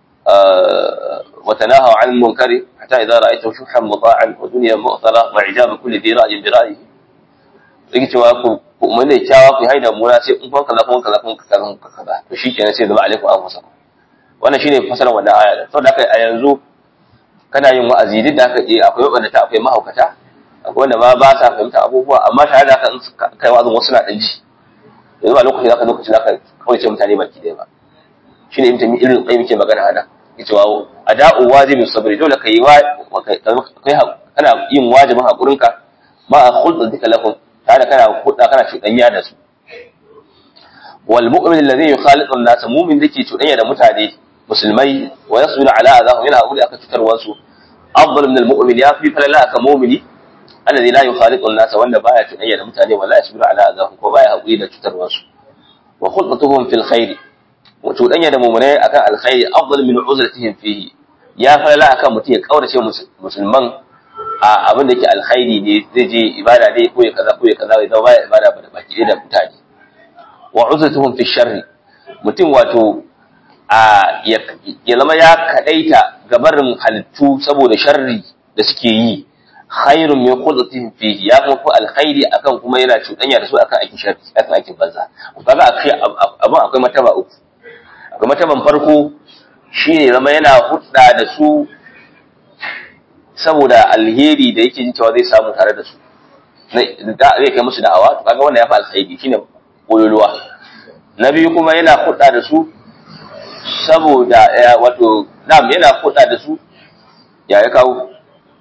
wa tanahu 'anil munkari hatta idha ra'aytum shuhhan muta'an wa dunyan mu'tala wa ijaba kulli dhi ra'yin bi ra'yihi. Yake cewa ku umarni da kyawa ku haida mura sai in kaza to shikenan sai zama alaikum anfusakum. Wannan shine fasaran wannan aya. Saboda haka a yanzu kana yin wa'azi duk da haka akwai wanda akwai mahaukata, akwai wanda ba sa fahimta abubuwa, amma tare da haka in kai wa'azin wasu na dan ji. Yanzu ba lokaci zaka kawai ce mutane baki dai ba. Shine irin kai muke magana hada. Yace cewa ada'u wajibin sabri, dole kai kana yin wajibin hakurinka ba a khulda dika lahum, tare kana hudda kana cuɗanya da su. Wal mu'min alladhi yukhaliqu an-nas, mu'min dake cuɗanya da mutane musulmai wa yasbiru ala adahum, yana hakuri aka cutarwar su, afdal min al-mu'min, ya fi falala aka mu'mini alladhi la yukhaliqu an-nas, wanda baya cuɗanya da mutane wala yasbiru ala adahum, ko baya hakuri da cutarwar su. Wa khulqatuhum fil khair, wa cuɗanya da mu'minai akan alkhairi afdal min uzratihim fihi, ya falala akan mutum ya kaurace musulman a abin da yake alkhairi ne, zai je ibada ne ko ya kaza ya zama baya ibada ba da baki da mutane. Wa uzatuhum fi sharri, mutum wato ya zama ya kadaita gabarin halittu saboda sharri da suke yi, khairun min khulqatihim fihi, ya kuma fi alkhairi akan kuma yana cuɗanya da su akan aikin sharri, akan aikin banza. Kaga akwai mataba uku. Akwai mataban farko shine zama yana hudda da su saboda alheri da yake jin cewa zai samu tare da su, zai kai musu da'awa, to kaga wannan ya fi alkhairi, shine kololuwa. Na biyu kuma yana hudda da su saboda wato yana hudda da su ya kawo,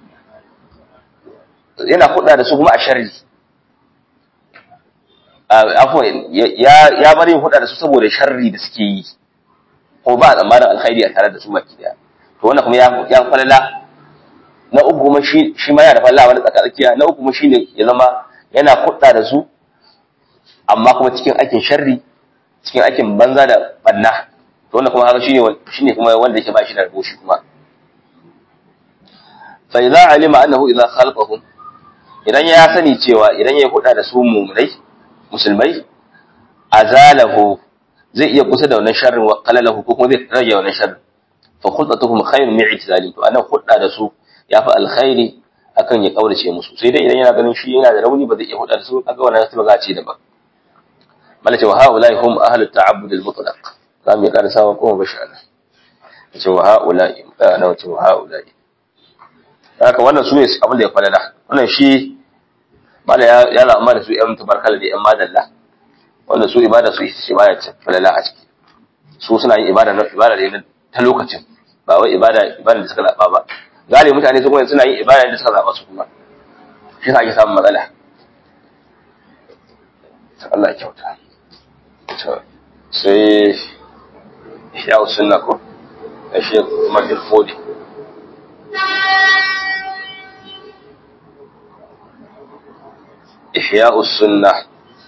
yana hudda da su kuma a sharri. Ya bari hudda da su saboda sharri da suke yi, ko ba tsammanin alkhairi a tare da su baki daya. To wannan kuma ya falala. Na uku kuma shi ma yana da falla wani tsakatsakiya. Na uku kuma shine ya zama yana hudda da su amma kuma cikin aikin sharri, cikin aikin banza da banna. To wannan kuma haka shine kuma wanda yake ba shi da rabo shi kuma. Fa idza alima annahu idza khalaqahum, idan ya sani cewa idan ya hudda da su musulmai azalahu, zai iya kusa da wannan sharrin wa qalalahu, ko kuma zai rage wannan sharrin. Fa khulqatuhum khayrun min i'tizali, to anan hudda da su ya fi alkhairi akan ya kaurace musu. Sai dai idan yana ganin shi yana da rauni ba zai iya hudda da su, kaga wannan sai ba ce da ba. Malaka wa haula'i hum ahlu ta'abbud al-mutlaq, zamu yi karasa wa kuma bashi Allah. Ce wa haula'i na wace wa haula'i, haka wannan su ne abin da ya falala. Wannan shi mala ya la'amma da su ƴan tabarkala da ƴan madalla, wanda su ibada su ita ce baya falala a ciki. Su suna yin ibada ne ta lokacin, ba wai ibada da suka zaba ba. Gane mutane su kuma suna yin ibada da suka zaba su kuma, shi sa ake samun matsala. Allah ya kyauta. Sai ya sunna ko shi kuma dilfodi. Ihya'u sunnah.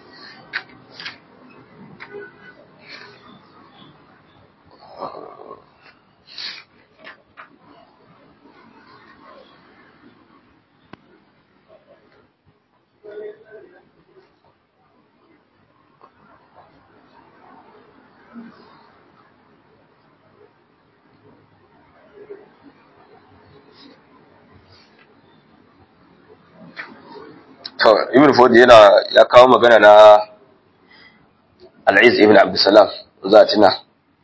Ibn Fodi ya kawo magana na Al-Izz ibn Abdussalam, za a tuna,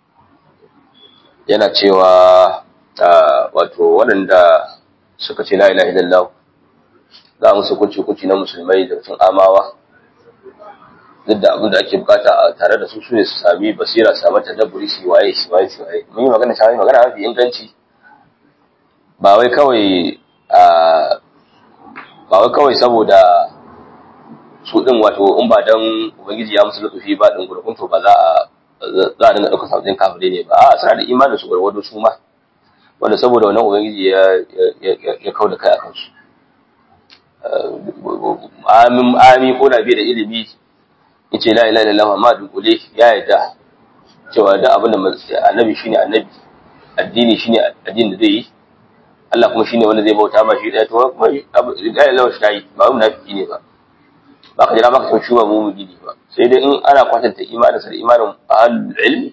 yana cewa wato waɗanda suka ce la ilaha illallah za mu hukunci na musulmai da cikin amawa duk da abin da ake bukata a tare da su ne su sami basira su sami tadabburi su waye mun yi magana shi magana mafi inganci ba wai kawai saboda su din wato in ba dan ubangiji ya musu lutufi ba din gurkun to ba za a dinga daukar sabbin kafirai ne ba a suna da imanin su gurgudu su ma wanda saboda wannan ubangiji ya kauda kai akan su amin ko da bai da ilimi yace la ilaha illallah ma dunkule ya yarda cewa da abin da annabi shine annabi addini shine addinin da zai yi Allah kuma shine wanda zai bauta ma shi da to kuma la ilaha shi tayi ba munafiki ne ba ba ka jira maka shi ba mu'mini ne ba sai dai in ana kwatanta imanin sa da imanin ahlul ilmi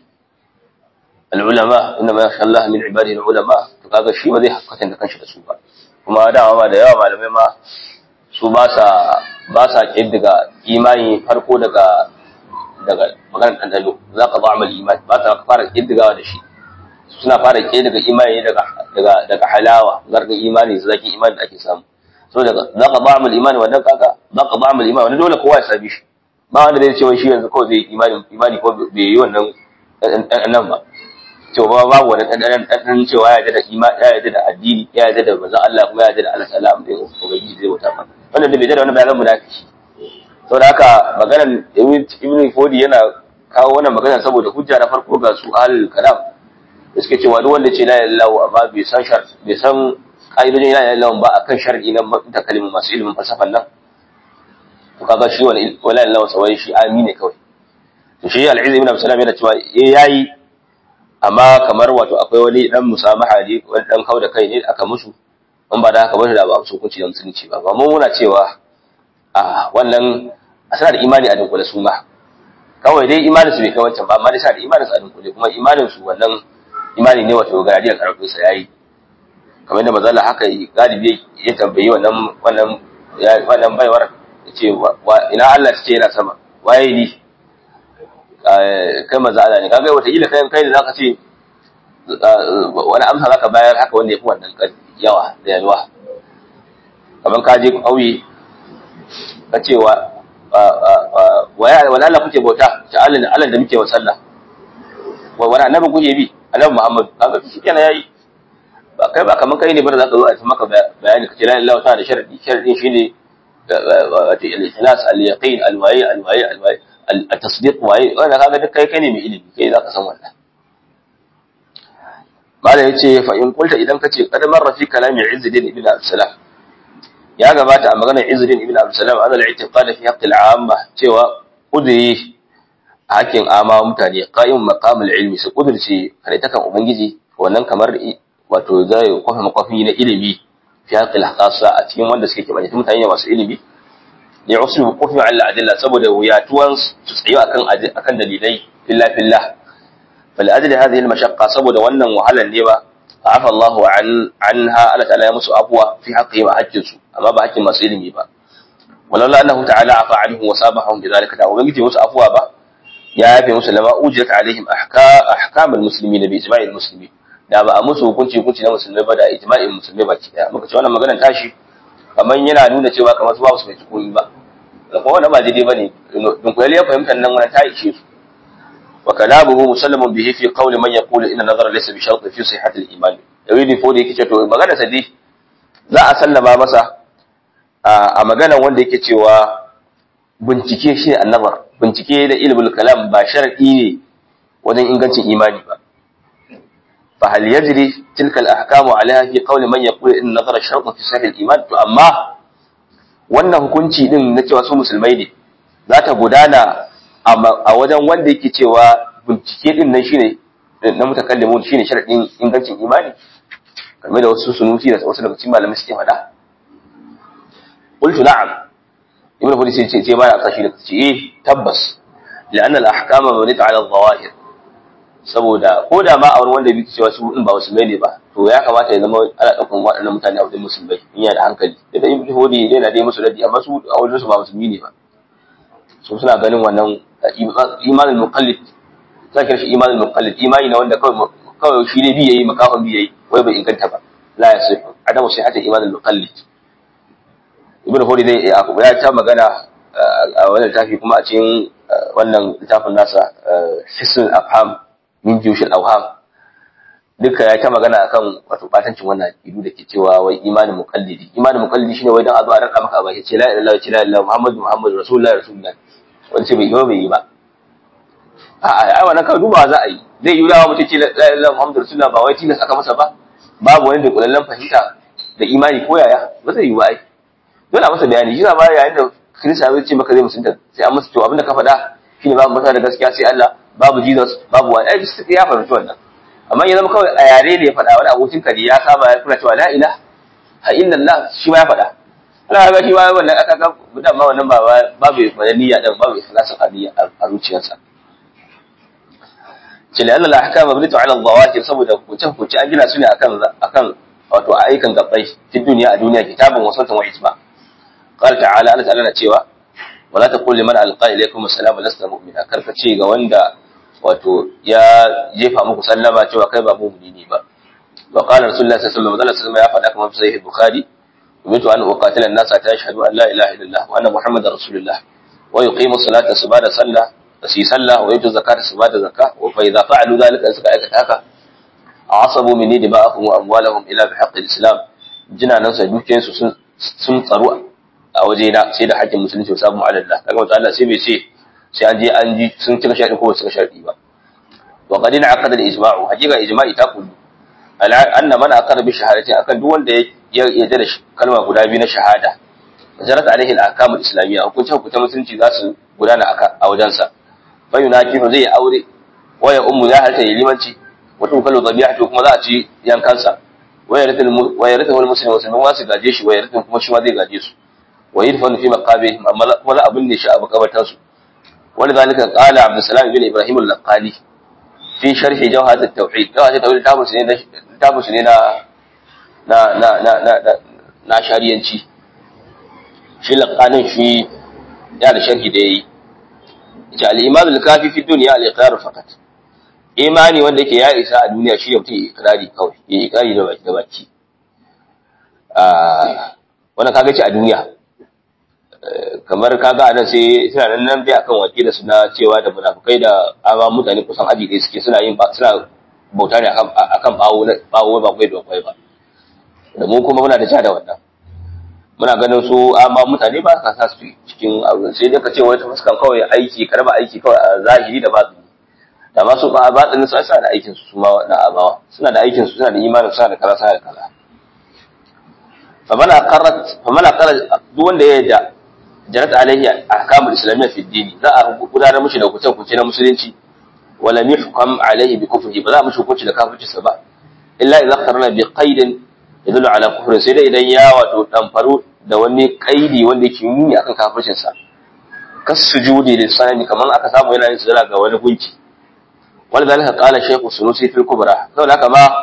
al-ulama inma yakhsha Allah min ibadihi al-ulama to kaga shi ba zai kwatanta kanshi da su ba kuma da yawa malamai ma su ba sa kiddiga imani farko daga maganar dandano za ka ba'amal imani ba ta fara kiddigawa da shi suna fara kiddiga imani daga halawa zargin imani zaki imani da ake samu so daga za ka ba'amal imani wannan kaka za ka ba'amal imani wannan dole kowa ya sabi shi ba wanda zai ce wai shi yanzu kawai zai imani ko bai yi wannan nan ba cewa babu wani ɗanɗan cewa ya yarda da imani ya yarda da addini ya yarda da manzon Allah kuma ya yarda da Allah ta'ala amma dai ubangiji zai wuta ba wannan da bai yarda da wannan bayanan munafiki saboda haka maganar Ibn Fodi yana kawo wannan magana saboda hujja na farko ga su ahlul kalam da suke cewa duk wanda ce la ilaha illallah amma bai san ka'idojin la ilaha illallah ba akan shar'i nan ta kalimin masu ilimin falsafan nan to kaga shi wala ilaha illallah sawai shi amine kawai to shi al-Izz ibn Abdullah yana cewa yayi amma kamar wato akwai wani dan musamaha ne wani dan kauda kai ne aka musu in ba da haka ba da ba su hukunci da musulunci ba mu muna cewa wannan asana da imani a dunkule su ma kawai dai imanin su bai kai wancan ba amma dai sa da imanin su a dunkule kuma imanin su wannan imani ne wato garadiyan karfin sa yayi kamar da mazalla haka galibi ya tambayi wannan baiwar yace ina Allah ce yana sama waye ni kai manzo Allah ne kaga wata ila kai ne zaka ce wani amsa zaka bayar haka wanda yafi wannan yawa da yalwa kaman ka je kauye ka ce wala Allah kuke bauta ta Allah da muke wa sallah wani annabi kuke bi annabi Muhammad kaga shi kenan yayi ba kai ba kaman kai ne bar zaka zo a yi maka bayani kace la ilaha ta da sharadi shine wato al-ikhlas al-yaqin al-wa'i التصديق waye wanda kaga duk kai ne mai ilimi kai zaka san wannan bala yace fa in kulta idan kace qad marra fi kalami Izzuddin ibn Abdussalam ya gabata a maganar Izzuddin ibn Abdussalam an al-i'tiqad fi haqq al-amma cewa kudiri hakin ama mutane qa'im maqam al-ilmi su kudirce kare ta kan ubangiji wannan kamar wato zai makofi na ilimi fi haqq al-khassa a cikin wanda suke kibanye mutane masu ilimi ya usul wuqufi ala adilla saboda wuyatuwan su tsayo akan dalilai fillah fal adli hadhihi al mashaqqa saboda wannan wahalan ne ba afa Allahu anha Allah ta'ala ya musu afwa fi haqqi wa haqqin su amma ba haqqin masu ilimi ba walalla annahu ta'ala afa anhu wa sabahum bidhalika da ubangiji musu afwa ba ya yafe musu lama ujrat alaihim ahkam al muslimin bi ijma'il muslimin da ba a musu hukunci na musulmai ba da ijma'in musulmai baki daya muka ce wannan maganar tashi kamar yana nuna cewa kamar su ba su mai tukuni ba da kuma wannan ba daidai bane dunkulali ya fahimta nan wannan ta ishe su wa kalamuhu musallamun bihi fi qawli man yaqulu inna nazara laysa bi shart fi sihhati al-iman yawidi fodi yake cewa to magana sa dai za a sallama masa a maganar wanda yake cewa bincike shi annabar bincike da ilmul kalam ba sharadi ne wajen ingancin imani ba فهل يجري تلك الأحكام عليها في قول من يقول إن نظر الشرط في صحيح الإيمان أما wannan hukunci din na cewa su musulmai ne za ta gudana a wajen wanda yake cewa bincike din nan shine na mutakallimun shine sharadin ingancin imani kamar da wasu sunusi da wasu daga cikin malamai suke faɗa qultu na'am ibnu fudi sai ce ba ya kashi da ce tabbas la'anna al-ahkama mabniyat 'ala adh-dhawahir saboda ko da ma a wani wanda bi cewa su in ba musulmai ne ba to ya kamata ya zama ana ɗaukar waɗannan mutane a wajen musulmai in yana da hankali da ibn hudi yana dai musu raddi amma su a wajen su ba musulmi ne ba su suna ganin wannan imanin muqallid sai kira shi imanin muqallid imani na wanda kawai shi ne bi yayi makafan bi yayi wai bai inganta ba la yasih adamu sihhati imanin muqallid ibn hudi dai ya ta magana a wannan tafi kuma a cikin wannan littafin nasa Hisnul Afham min Jushul Awham duka ya ta magana akan wato batancin wannan aqidu da ke cewa wai imanin muqallidi shine wai dan a zo a raka maka ba ce la ilaha illallah la ilaha muhammadu rasulullah wani ce bai yi ba ai wannan kawai duba za a yi zai yi rawa mutum ce la ilaha muhammadu rasulullah ba wai tilas aka masa ba babu wani da kulallan fahimta da imani ko yaya ba zai yi ba ai dole a masa bayani shi ba yayin da kirista zai ce maka zai musunta sai an masa to abinda ka faɗa shine babu masa da gaskiya sai Allah babu Jesus babu wani ai sai ya fahimci wannan amma ya zama kawai a yare ne ya faɗa wani abokin ka ya saba ya kuna cewa la ilaha illallah shi ma ya faɗa ana ga shi ma wannan aka ga gudan ma wannan babu niyya dan babu ikhlasin aliyya a zuciyarsa ce la Allah ahkama mabnitu ala al-zawahir saboda hukunce an gina su ne akan wato ayyukan gabbai fi duniya a duniya kitabun wasantan wa ijma qala ta'ala Allah ta'ala na cewa wala taqul liman alqa ilaykum assalamu lasta mu'mina karka ce ga wanda wato ya jefa muku sallama cewa kai ba mu'mini ne ba wa qala rasulullahi sallallahu alaihi wasallam ya faɗa kamar sahih bukhari umitu an uqatila an-nas ta yashhadu an la ilaha illallah wa anna muhammadar rasulullah wa yuqimu salata subada sallah wa yutu zakata subada zakah wa fa idha fa'alu dhalika suka aikata haka asabu minni dima'ahum wa amwalahum ila bihaqqi al-islam jinanan sa dukiyansu sun tsaro a wajena sai da hakkin musulunci sabu Allah kaga wata Allah sai bai ce sai an ji sun cika sharadi ko suka sharadi ba wa qad inaqada al-ijma'u hakika ijma'i ta kullu anna man aqara bi shahadati akan duk wanda ya yarda da kalma guda biyu na shahada jarat alaihi al-ahkam al-islamiyya hukunta musulunci za su gudana a wajensa fa yunakihu zai aure waya ummu za ta yi limanci wato kallo zabihatu kuma za a ci yankansa waya rithul muslimu wasu gaje shi waya rithul kuma shi ma zai gaje su ويدفن في مقابرهم ولا أبن شاء مقابرتهم ولذلك قال عبد السلام بن إبراهيم اللقاني في شرح جوهرة التوحيد جوهرة التوحيد تابو سنين na shariyanci shi laqanin shi ya da sharhi da yayi ita al-iman al-kafi fi dunya al-iqrar faqat imani wanda yake ya isa a duniya shi ne mutum ikrari kawai ya ikrari da baki wannan kaga ce a duniya kamar kaga anan sai suna nan bai akan wakila suna cewa da munafikai da amma mutane kusan aji dai suke suna bauta ne akan bawo ba kai da kai ba da mu kuma muna da ja da wannan muna ganin su amma mutane ba sa su cikin sai dai ka ce wai ta fuskan kawai aiki karba aiki kawai a zahiri da batini da ma su ba batinin su suna da aikin su ma na abawa suna da aikin su suna da imanin suna da kaza suna da kaza famana qarat duk wanda ya yarda jarat alaihi ahkamul islamiyya fi dini za a gudanar mishi da hukunce na musulunci wala yuhkam alaihi bi kufrihi ba za mu hukunci da kafirci sa ba illa idza qarna bi qaidin yadullu ala kufri sai dai idan ya wato damfaru da wani qaidi wanda yake nuni akan kafircin sa kas sujudi lil sanami kaman aka samu yana yin sujada ga wani gunki wala zalika qala shaykh sunusi fil kubra saboda haka ma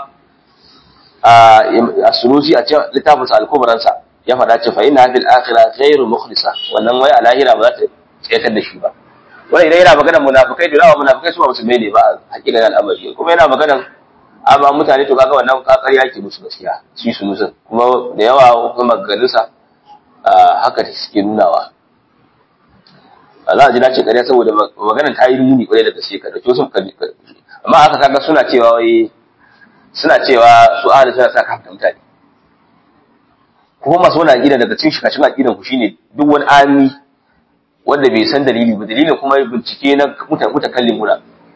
as-sunusi a cikin littafin sa al-kubran sa ya faɗa ce fa inna fil akhirah ghayru mukhlisa wannan wai a lahira ba za ta tsayar da shi ba wai idan yana magana munafikai da yawa munafikai su ba musulmai ne ba hakikan al'amari kuma yana magana amma mutane to kaga wannan kakar yake musu gaskiya shi su musu kuma da yawa kuma maganin sa haka ta suke nunawa Allah ji dace kare saboda maganar ta yi muni kwarai da gaske ka dauke su amma haka kaga suna cewa su ahli suna sa kafta mutane kuma masu wani aƙida daga cikin shikacin aƙidan ku shine duk wani ami wanda bai san dalili ba dalilin kuma bincike na mutakallim muna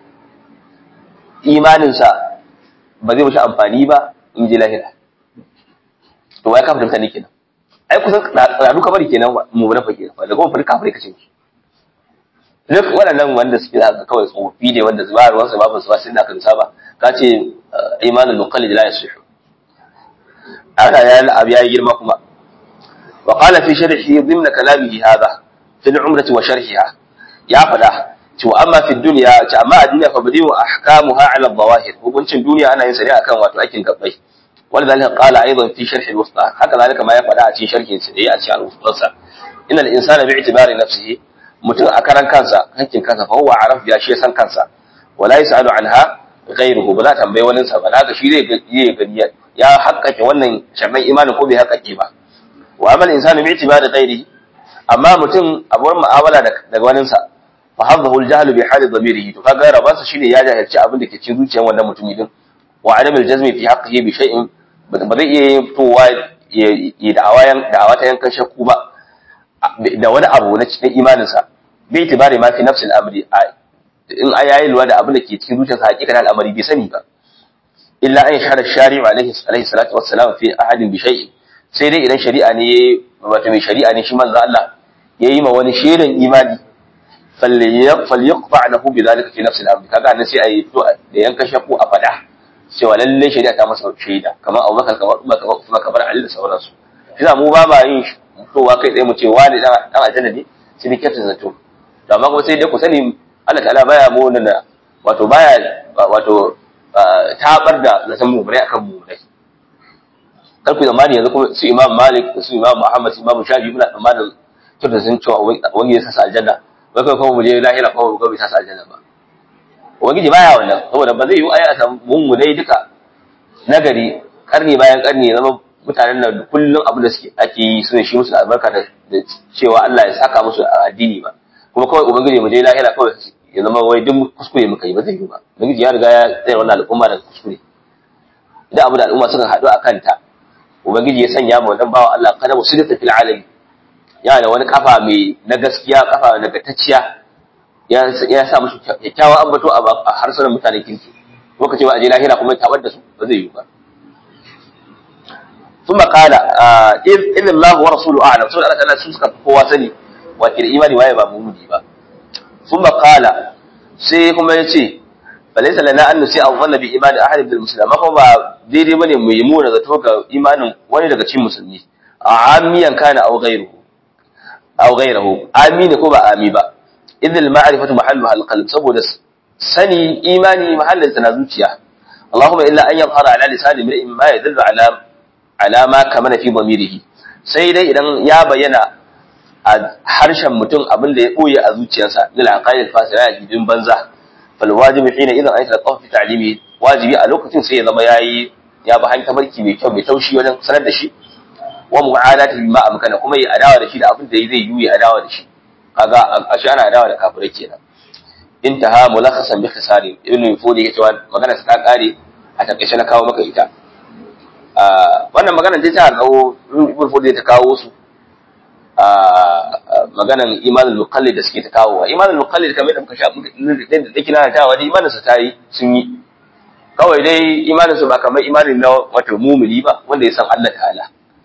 imaninsa ba zai mishi amfani ba in ji lahira to wai kafin mutane kenan ai kusan radu kamar kenan mu na fake da kuma fari kafin kace su duk waɗannan wanda suke da kawai tsofi ne wanda zuwa ruwan sa babu su ba sai da kan saba ka ce imanul muqallid la yasihu aka ya abu ya girma kuma wa qala fi sharhi dhimna kalamihi hadha fi al-umrah wa sharhiha ya fada to amma fi dunya ta amma a duniya fa badiu ahkamuha ala al-zawahir hukuncin duniya ana yin sa ne akan wato aikin gabbai walidhalika qala aidan fi sharh al-wusta haka zalika ma ya fada a cikin sharhin sa da ya ci al-wusta inna al-insana bi'tibari nafsihi mutum a karan kansa hakkin kansa fa huwa araf ya shi san kansa wala yasalu anha ghayruhu ba za ta tambaye wani sa ba haka shi zai yi gani ya haƙƙaƙe wannan sharɗan imanin ko bai haƙƙaƙe ba wa amal insanu bi itibari ghairihi amma mutum abuwar mu'amala daga wani sa fa hadhahu al-jahl bi hali dhamirihi to kaga rabansa shine ya jahilci abin da ke cikin zuciyar wannan mutumi din wa adam al-jazmi fi haqqihi bi shay'in ba zai iya fitowa ya da'awa ta yankan shakku ba da wani abu na cikin imaninsa bai tibari ma fi nafsil amri in ayayi luwa da abin da ke cikin zuciyarsa hakikatan al'amari bai sani ba illa an shahada shari'u alaihi salatu wassalam fi ahadin bi shay'in sai dai idan shari'a ne wato mai shari'a ne shi manzo Allah yayi ma wani shaidan imani falyaqta lahu bi dhalika fi nafsil amri kaga nan sai ayi to da yankan shakku a fada cewa lalle shari'a ta masa shaida kamar Abubakar kamar Umar kamar Uthman kamar Ali da sauransu shi mu ba yin towa kai tsaye mu ce wani dan aljanna ne sai dai kyautar zato to amma kuma sai dai ku sani Allah ta'ala baya mu wannan wato baya wato tabar da zaton mu bare akan mu dai kar ku zamani yanzu kuma su Imam Malik da su Imam Muhammad su Imam Shafi muna tsammanin kyautar sun cewa wani ya sasa aljanna wai kai kuma mu je lahira kuma ga bai sasa aljanna ba wani baya wannan saboda ba zai yi aya a samu mu dai duka nagari karni bayan karni zama mutanen nan kullum abin da suke ake yi suna shi musu albarka da cewa Allah ya saka musu addini ba kuma kawai ubangiji mu je lahira kawai ya zama wai duk kuskure muka yi ba zai yi ba ubangiji ya riga ya tsaya wannan al'umma da kuskure idan abu da al'umma suka haɗu a kanta ubangiji ya sanya ma wannan bawa Allah kada musidata fil alami yana da wani kafa mai na gaskiya kafa nagartacciya ya sa musu kyakkyawan ambato a harsunan mutanen kirki kuma ce wa aje lahira kuma ya tabar da su ba zai yi ba ثم قال إذ الله ورسوله أعلم سورة الله تعالى سوسك قوة سني وكل إيماني ويبا مؤمني با ثم قال سيكم يتي فليس لنا أن نسيء الظن بإيمان أحد من المسلمين ما هو ديري بني ميمون ذاتوك إيمان وني لك تشي مسلمين عاميا كان أو غيره آمين كوبا آمي با إذ المعرفة محلها القلب سبو سني إيماني محل تنازوتيا اللهم إلا أن يظهر على لسان امرئ ما يدل على ما kamana fi dhamirihi sai dai idan ya bayyana a harshen mutum abin da ya boye a zuciyarsa lil aqaid fasira ya jibin banza fal wajibi hina idan ayat al fi ta'limi wajibi a lokacin sai ya zama ya ba hanya barki mai kyau mai taushi wajen sanar da shi wa mu'adati bima amkana kuma ya adawa da shi da abin da zai yi adawa da shi kaga ashe ana adawa da kafirai kenan intaha mulakhasan bi khisari ibn yufudi yake cewa magana ta kare a takaice na kawo maka ita wannan maganar ta kawo ibn fudi ta kawo su maganar imanul muqallid da suke ta kawo imanul muqallid kamar da muka sha da kina ta wani imanin sa tayi sun yi kawai dai imanin su ba kamar imanin na wato mu'mini ba wanda ya san Allah ta'ala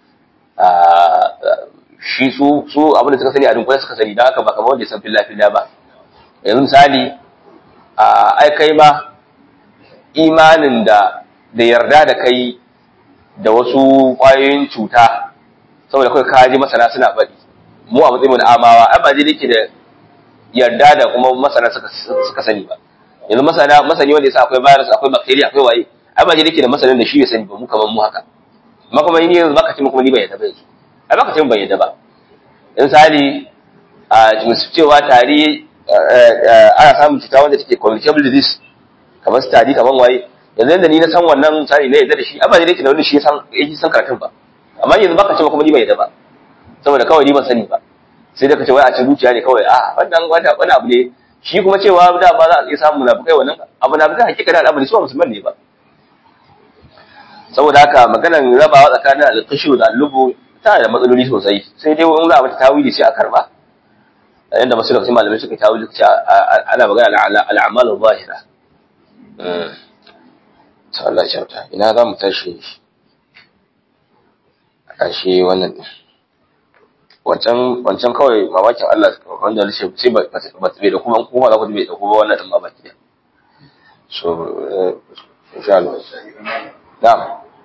shi su abin da suka sani a dunkule suka sani dan haka ba kamar wanda ya san fillah ba yanzu misali ai kai ma imanin da yarda da kai da wasu ƙwayoyin cuta saboda kawai kaji masana suna faɗi mu a matsayin amawa ai ba dai yake da yarda da kuma masana suka sani ba yanzu masani wanda yasa akwai virus akwai bacteria akwai waye ai ba dai yake da masanin da shi ya sani ba mu kamar mu haka amma kuma ni yanzu baka ce kuma ni bai yadda ba yanzu ai baka ce ban yadda ba in sali a cewa tari ana samun cuta wanda take communicable disease kamar tari kamar waye yanzu da ni na san wannan tsari ne yadda da shi amma dai da wani shi yake san karatun ba amma yanzu baka ce kuma ni bai yadda ba saboda kawai ni ban sani ba sai da kace wai a cikin zuciya ne kawai wannan wani abu ne shi kuma cewa da ba za a iya samu munafikai wannan abu na bisa hakika da al'amari su musulman ne ba saboda haka maganar rabawa tsakanin al-qishu da al-lubu tana da matsaloli sosai sai dai wani abu ta tawili sai a karba yanda masu da malamai suka tawili ana magana al-a'mal al-zahira ta Allah kyauta ina za mu tashi a shi wannan wancan kawai mamakin Allah wanda lishe sai ba bai da kuma za ku bai da kuma wannan din mamaki da so insha Allah na'am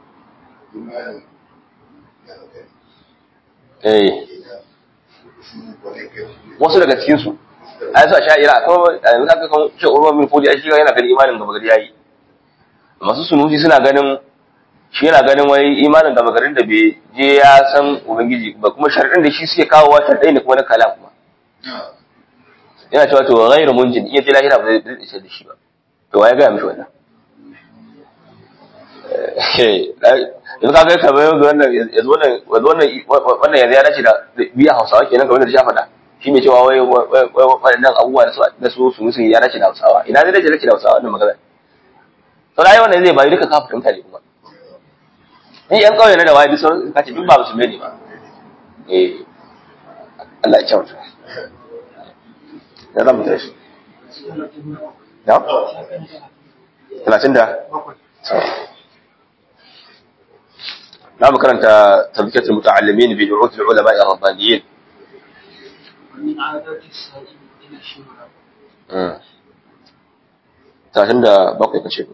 wasu daga cikin su ai sa sha'ira kuma yanzu aka kan shi urwa min fudi ai shi yana ganin imanin gaba gari yayi masu sunusi suna ganin shi yana ganin wai imanin gaba garin da bai je ya san ubangiji ba kuma sharadin da shi suke kawo wa sharadai ne kuma na kalam kuma yana cewa to ghairu munjin iya je lahira ba zai dace da shi ba to waye ga mishi wannan yanzu ka ga kamar yanzu wannan yanzu ya dace da biya Hausawa kenan kamar da shi faɗa shi mai cewa wai waɗannan abubuwa da su musu ya dace da Hausawa ina zai dace da Hausawa wannan magana to dai wannan zai bayu duka kafin mutane kuma ni yan kauye na da wai duk kace duk ba musulmai ne ba Allah ya kyauta da zamu tashi ya 30 da na makaranta tabbatar muta'allimin bi du'ut al-ulama ar-rabbaniyin من عادات السائل إلى الشهرة. 37 kace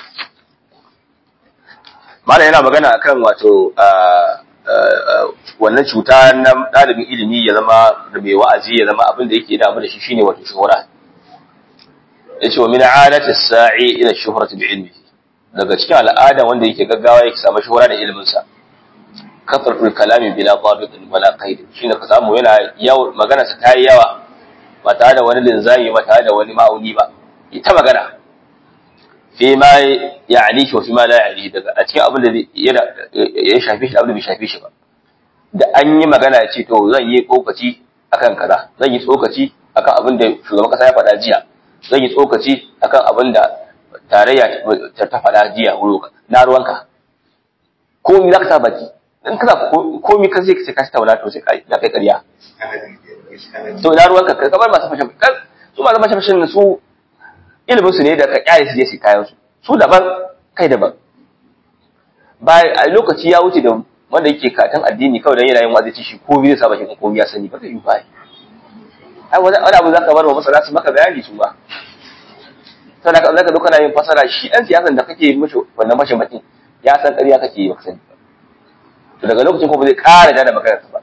mala yana magana akan wato wannan cuta na dalibin ilimi ya zama da mai wa'azi ya zama abin da yake damu da shi shine wato shuhura yace wa min adati as-sa'i ila ash-shuhrati bi ilmihi daga cikin al'ada wanda yake gaggawa yake samu shuhura da ilimin sa kafarul kalami bila dabit wala qaid shine ka samu yana yau magana sa tayi yawa ba tare da wani linzami ba tare da wani ma'auni ba ita magana fi ma ya'ni shi fi ma la ya'ni daga a cikin abin da ya shafi shi abin da bai shafi shi ba da an yi magana ce to zan yi tsokaci akan kaza zan yi tsokaci akan abin da shugaban kasa ya faɗa jiya zan yi tsokaci akan abin da tarayya ta faɗa jiya na ruwanka ko mi zaka sa baki in kana komi ka sai ka tauna to sai kai da kai ƙarya to da ruwanka kamar masu fashin su masu fashin su ilimin su ne da ka kyale su je su kayan su daban kai daban ba a lokaci ya wuce da wanda yake katan addini kawai dan yana yin wazi shi ko bai saba shi ko ya sani ba zai yi ba ai wani abu zaka bar wa masala su maka bayani su ba to da zaka zo kana yin fasara shi dan siyasan da kake mishi wannan mashin bakin ya san ƙarya kake yi ba sani to daga lokacin ko ba zai ƙara da maganar ba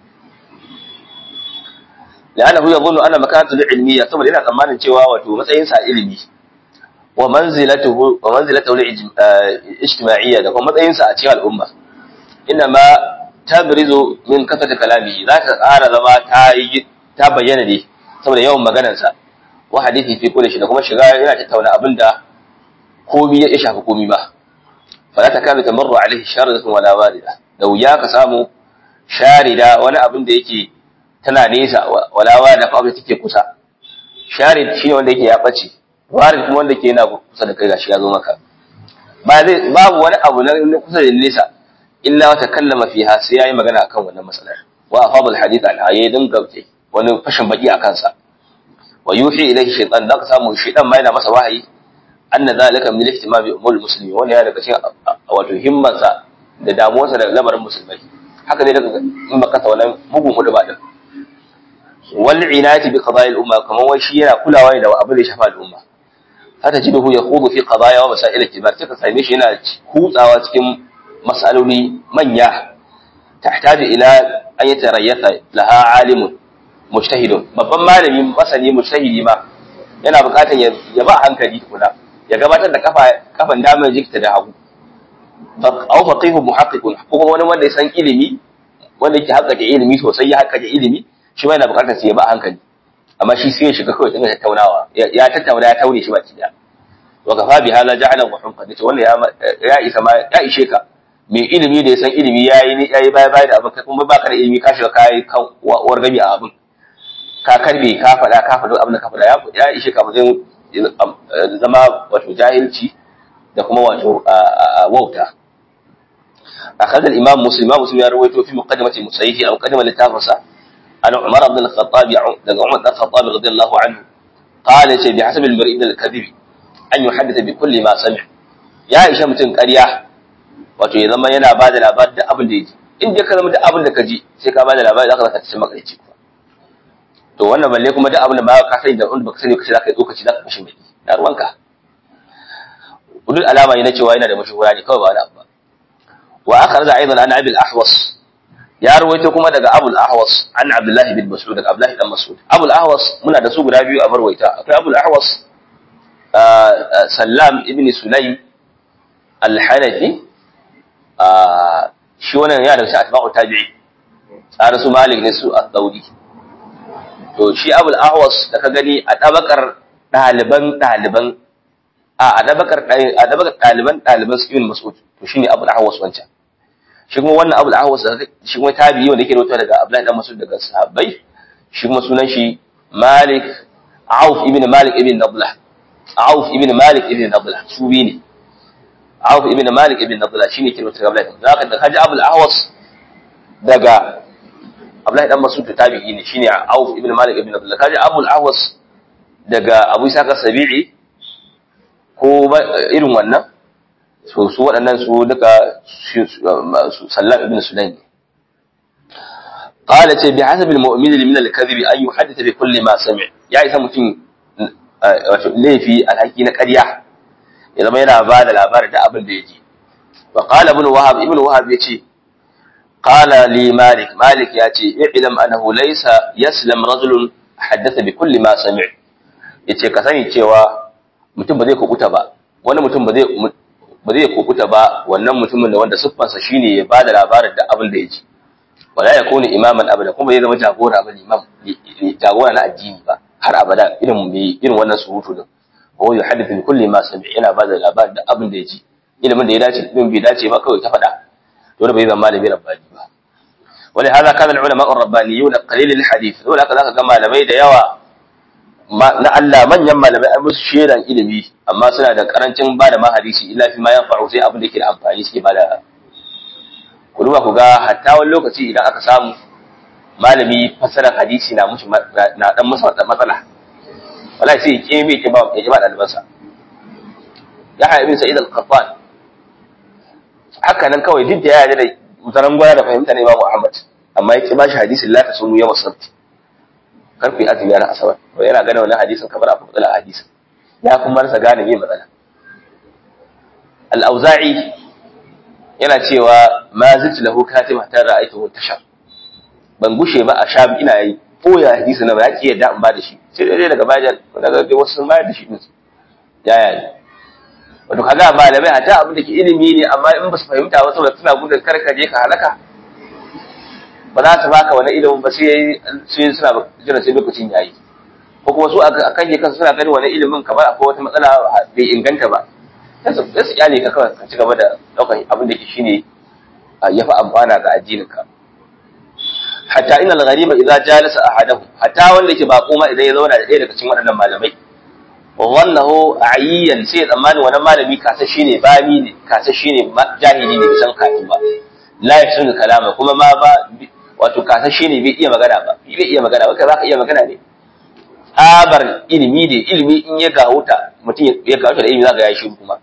la'annahu yadhunnu anna makanatu al-ilmiyya saboda yana tsammanin cewa wato matsayin sa ilimi wa manzilatuhu al-ijtima'iyya da kuma matsayin sa a cikin al'umma inma tabrizu min kasata kalami za ta ƙara zama ta bayyana ne saboda yawan maganar sa wa hadisi fi kulli shi da kuma shiga yana tattauna abinda komai ya shafi komai ba fa ta kana tamarru alaihi sharadatu wala walida da wuya ka samu sharida wani abin da yake tana nesa walawa da fa take kusa sharid shine wanda yake ya bace warid kuma wanda yake yana kusa da kai gashi ya zo maka babu wani abu na kusa da nesa illa wa takallama fiha sai yayi magana akan wannan matsalar wa afadul hadith an ayyadin gabte wani fashin baki akan sa wa yuhi ilayhi shaytan da ka samu shaytan ma yana masa wahayi anna zalika min al-ihtimam bi umur muslimin wannan ya daga cikin wato himmarsa da damuwarsa da lamarin musulmai haka dai daga in baka ta wannan mugun hudu ba din wal inayati bi qada'i al-umma kaman wai shi yana kulawa da abin da ya shafa al-umma hata jiduhu yakhudu fi qadaya wa masail al-kibar sai ka same shi yana hutsawa cikin mas'aloli manya tahtaju ila an yatarayyata laha alimun mujtahidun babban malami masani mujtahidi ma yana buƙatar ya ba hankali tukuna ya gabatar da kafan dama jikta da hagu aw faqihun muhaqqiqun ko kuma wani wanda ya san ilimi wanda yake haƙƙaƙe ilimi sosai ya haƙƙaƙe ilimi shi ma yana buƙatar sai ya ba hankali amma shi sai ya shiga kawai dinga tattaunawa ya tattauna ya taure shi baki da wa kafa bi hala ja'ala wa humqa dace wannan ya isa ma ya ishe ka mai ilimi da ya san ilimi yayi baya da abin kai kuma baka da ilimi ka shiga kai kan uwar gami a abin ka karbe ka faɗa abin da ka faɗa ya ishe ka mutum zama wato jahilci da kuma wato wauta أخذ الإمام مسلم يروي في مقدمة المصحف أو مقدمة للتافرسة عن عمر بن الخطاب عمر بن الخطاب رضي الله عنه قال بحسب المرء من الكذب أن يحدث بكل ما سمع يا عائشة متن قرية wato ya zama yana bada labarin da abin da yake in dai ka zama da abin da ka ji sai ka bada labari zaka tace maka yace to wannan balle kuma da abin da ba ka sani da wanda baka sani kace zaka yi tsokaci zaka kashe mai da ruwanka udul alama yana cewa yana da mashhura ne kawai ba wani abu ba وأخرج أيضا عن أبي الأحوص يروي كما دغ أبو الأحوص عن عبد الله بن مسعود دغ عبد الله بن مسعود أبو الأحوص منا da su guda biyu a marwaita akwai Abu al-Ahwas Sallam ibn Sulaym al-Hanafi shi wannan ya da shi atba'u tabi'i tsara su Malik ne su al-Dawudi to shi Abu al-Ahwas da ka gani a tabakar ɗaliban a dabakar ɗaliban su ibn Mas'ud to shine Abu al-Ahwas wancan shi kuma wannan Abu al-Ahwas shi kuma tabi'i wanda yake rawaito daga Abdullahi dan Mas'ud daga sahabbai shi kuma sunan shi Malik Auf ibn Malik ibn Nadlah Auf ibn Malik ibn Nadlah su bi ne Auf ibn Malik ibn Nadlah shine kirmata Abdullahi zaka da kaji Abul Ahwas daga Abdullahi dan Mas'ud tabi'i ne shine Auf ibn Malik ibn Nadlah kaji Abul Ahwas daga Abu Isa Sabi'i ko irin wannan su waɗannan su duka Sallam ibn Sulaym qala ce bi hasabil mu'min min al-kadhib an yuhaddith bi kulli ma sami' ya isa mutum wato laifi alhaki na ƙarya ya zama yana ba da labarin da abin da yake wa qala ibn wahab yace qala li malik yace i'lam annahu laysa yaslam rajulun haddatha bi kulli ma sami' yace ka sani cewa mutum ba zai kukuta ba wani mutum ba zai kukuta ba wannan mutumin da wanda siffansa shine ya bada labarin da abin da yake wala yakunu imaman abada kuma zai zama jagora ba imam jagora na addini ba har abada irin wannan surutu din ko ya hadithu bi kulli ma sami yana bada labarin da abin da yake ilimin da ya dace ilimin bai dace ba kawai ta fada to da bai zama malami rabbani ba wala hada kana ulama ar-rabbaniyun qalil al-hadith wala kaza ga malamai da yawa na Allah manyan malamai an musu shedan ilimi amma suna da karancin bada ma hadisi illa fi ma yanfa'u sai abin da yake da amfani suke bada ku duba ku ga hatta wani lokaci idan aka samu malami fasarar hadisi na mushi na dan masa matsala wallahi sai ya ba dalibansa ya ha ibn sa'id al-qattan haka nan kawai duk da ya yarda da zaran gwaya da fahimta ne Imam Ahmad amma yake ba shi hadisin la tasumu yawm as-sabt karfi azumi na asabar to yana gane wannan hadisin kamar a matsala hadisin ya kuma rasa gane me matsala al-auza'i yana cewa ma zit lahu katima ta ra'aytu tashar ban gushe ba a sham ina yi koya hadisi na ba ya ki yadda in ba da shi sai dai daga bayan daga ga wasu sun bayar da shi din yaya ne wato kaga malamai hata abin da ke ilimi ne amma in ba su fahimta ba saboda suna gudun karkaje ka halaka ba za su baka wani ilimin ba sai suna jira sai lokacin yayi ko kuma su akan je kansu suna gani wani ilimin kamar akwai wata matsala bai inganta ba sai su kyale ka kawai ka ci gaba da daukar abin da ke shine ya fi amfana ga addinin ka hatta inal ghariba idza jalasa ahadahu hatta wanda yake bako ma idan ya zauna da ɗaya daga cikin waɗannan malamai wa wallahu ayyan sai tsammani wannan malami kasashe ne bani ne kasashe ne jahili ne bisan kafin ba la yasunu kalama kuma ma ba wato kasashe ne bai iya magana ba kai zaka iya magana ne abar ilimi ne ilimi in ya gawuta mutum ya gawuta da ilimi zaka yayi shi kuma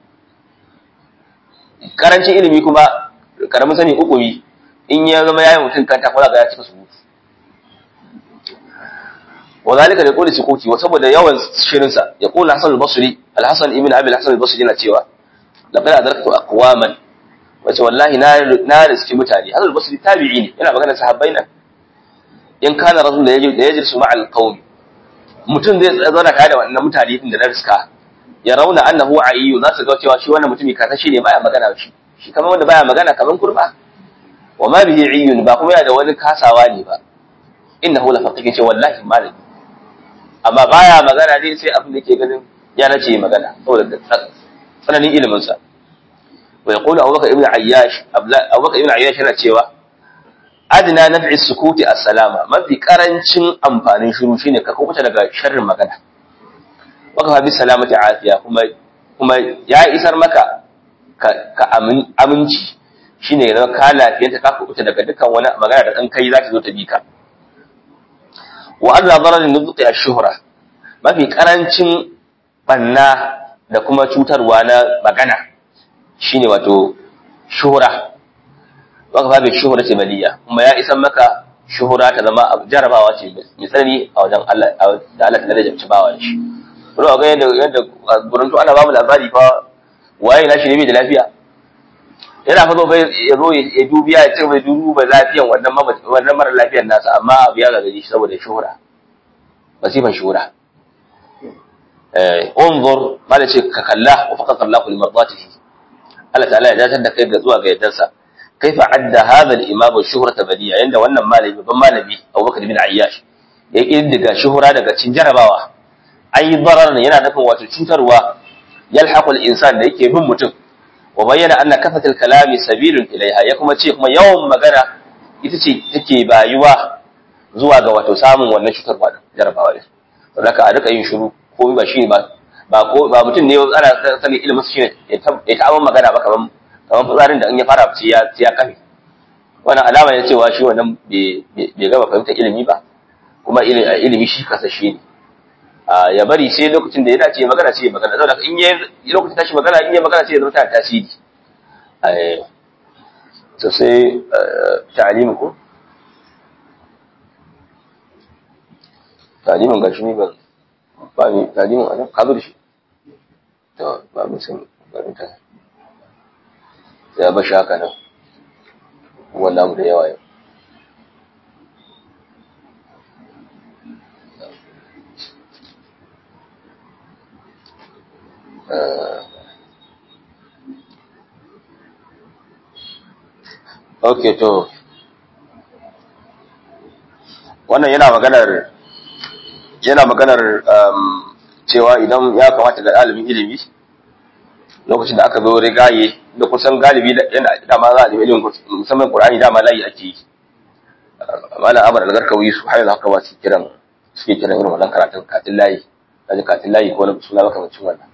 karancin ilimi kuma karamin sani ukumi in ya zama yayin mutum kanta ko zaka ya cika surutu وذلك يقول سكوتي وسبب يوم شيرنسا يقول الحسن البصري الحسن ابن ابي الحسن البصري yana cewa laqad adraktu aqwaman wace wallahi na riski mutane Hasan al-Basri tabi'i ne yana magana sahabbai nan in kana rasul da yaji su ma'al qawm mutum zai zauna tare da wannan mutane din da na riska ya rauna annahu ayyu za su ga cewa shi wannan mutumi ka tashi ne baya magana shi kamar wanda baya magana kaman kurma wa ma bihi ayyun ba kuma yana da wani kasawa ne ba innahu la faqih ce wallahi malami amma baya magana dai sai abin da ke ganin ya nace magana saboda tsananin ilimin sa wa yaqulu Abubakar ibn Ayyash yana cewa adna naf'i sukuti as-salama mafi karancin amfanin shiru shine ka kubuta daga sharrin magana waka fa bi salamati afiya kuma ya isar maka ka aminci shine ga ka lafiyanta ka kubuta daga dukkan wani magana da kan kai za ta zo ta bi ka wa adna dararin nudqi ash-shuhra mafi karancin banna da kuma cutarwa na magana shine wato shuhra waka fa bi shuhrati maliya kuma ya isar maka shuhra ta zama jarabawa ce mai tsanani a wajen Allah da Allah ta daraja bawa shi ruwa ga yadda gurin ana ba mu labari fa waye na shi ne bai da lafiya yana fa zo bai ya zo ya dubiya ya ce bai duba lafiyan wannan mara lafiyar nasa amma abu ya gagare shi saboda shuhura masifan shuhura unzur ma da ce ka kalla wa faqat Allah li mardatihi Allah ta'ala ya dace da kai ga zuwa ga yaddansa kaifa adda hadha al-imam shuhrata badiya yanda wannan malami babban malami Abubakar bin Ayyash ya kiddiga shuhura daga cin jarabawa ai darar yana nufin wato cutarwa yalhaqu al-insan da yake bin mutum wa bayyana anna kafatul kalami sabilun ilaiha ya kuma ce kuma yawan magana ita ce take bayuwa zuwa ga wato samun wannan cutarwa din jarabawa din saboda a rika yin shiru ko ba shi ba mutum ne ana sani ilimin shi ne ya ta magana ba kaman fitsarin da in ya fara fice ya kafe wannan alama ne cewa shi wannan bai gama fahimtar ilimi ba kuma ilimi shi kasashe ne ya bari sai lokacin da ya dace magana sai magana saboda in yi lokacin tashi magana in yi magana sai ya zama ta tasiri to sai ta'alimu ko ta'alimin gashi ne ba ni ta'alimin anan ka zo da shi to ba mu san bari ta ya ba shaka nan wallahi da yawa yau okay to wannan yana maganar cewa idan ya kamata ga ɗalibin ilimi lokacin da aka zo rigaye da kusan galibi yana dama za a nemi ilimin musamman Qur'ani dama layi ake yi malam Amr al-Garkawi su hayar haka ba suke kiran irin wannan karatun katin layi kaji katin layi ko na suna makamancin wannan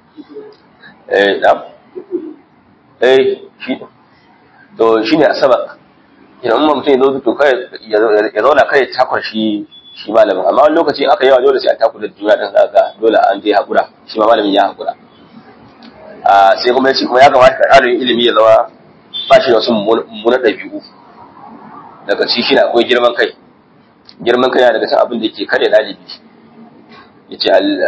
shi to shine asabak idan mutum ya zo to kai ya zauna kai takar shi malamin amma wani lokaci aka yawa dole sai a takura da juna dan zaka dole an je hakura shi ma malamin ya hakura sai kuma yace kuma ya kamata ka ɗalibin ilimi ya zama ba shi da wasu mummunan ɗabi'u daga ci shi akwai girman kai yana daga cikin abin da yake kare ɗalibi yace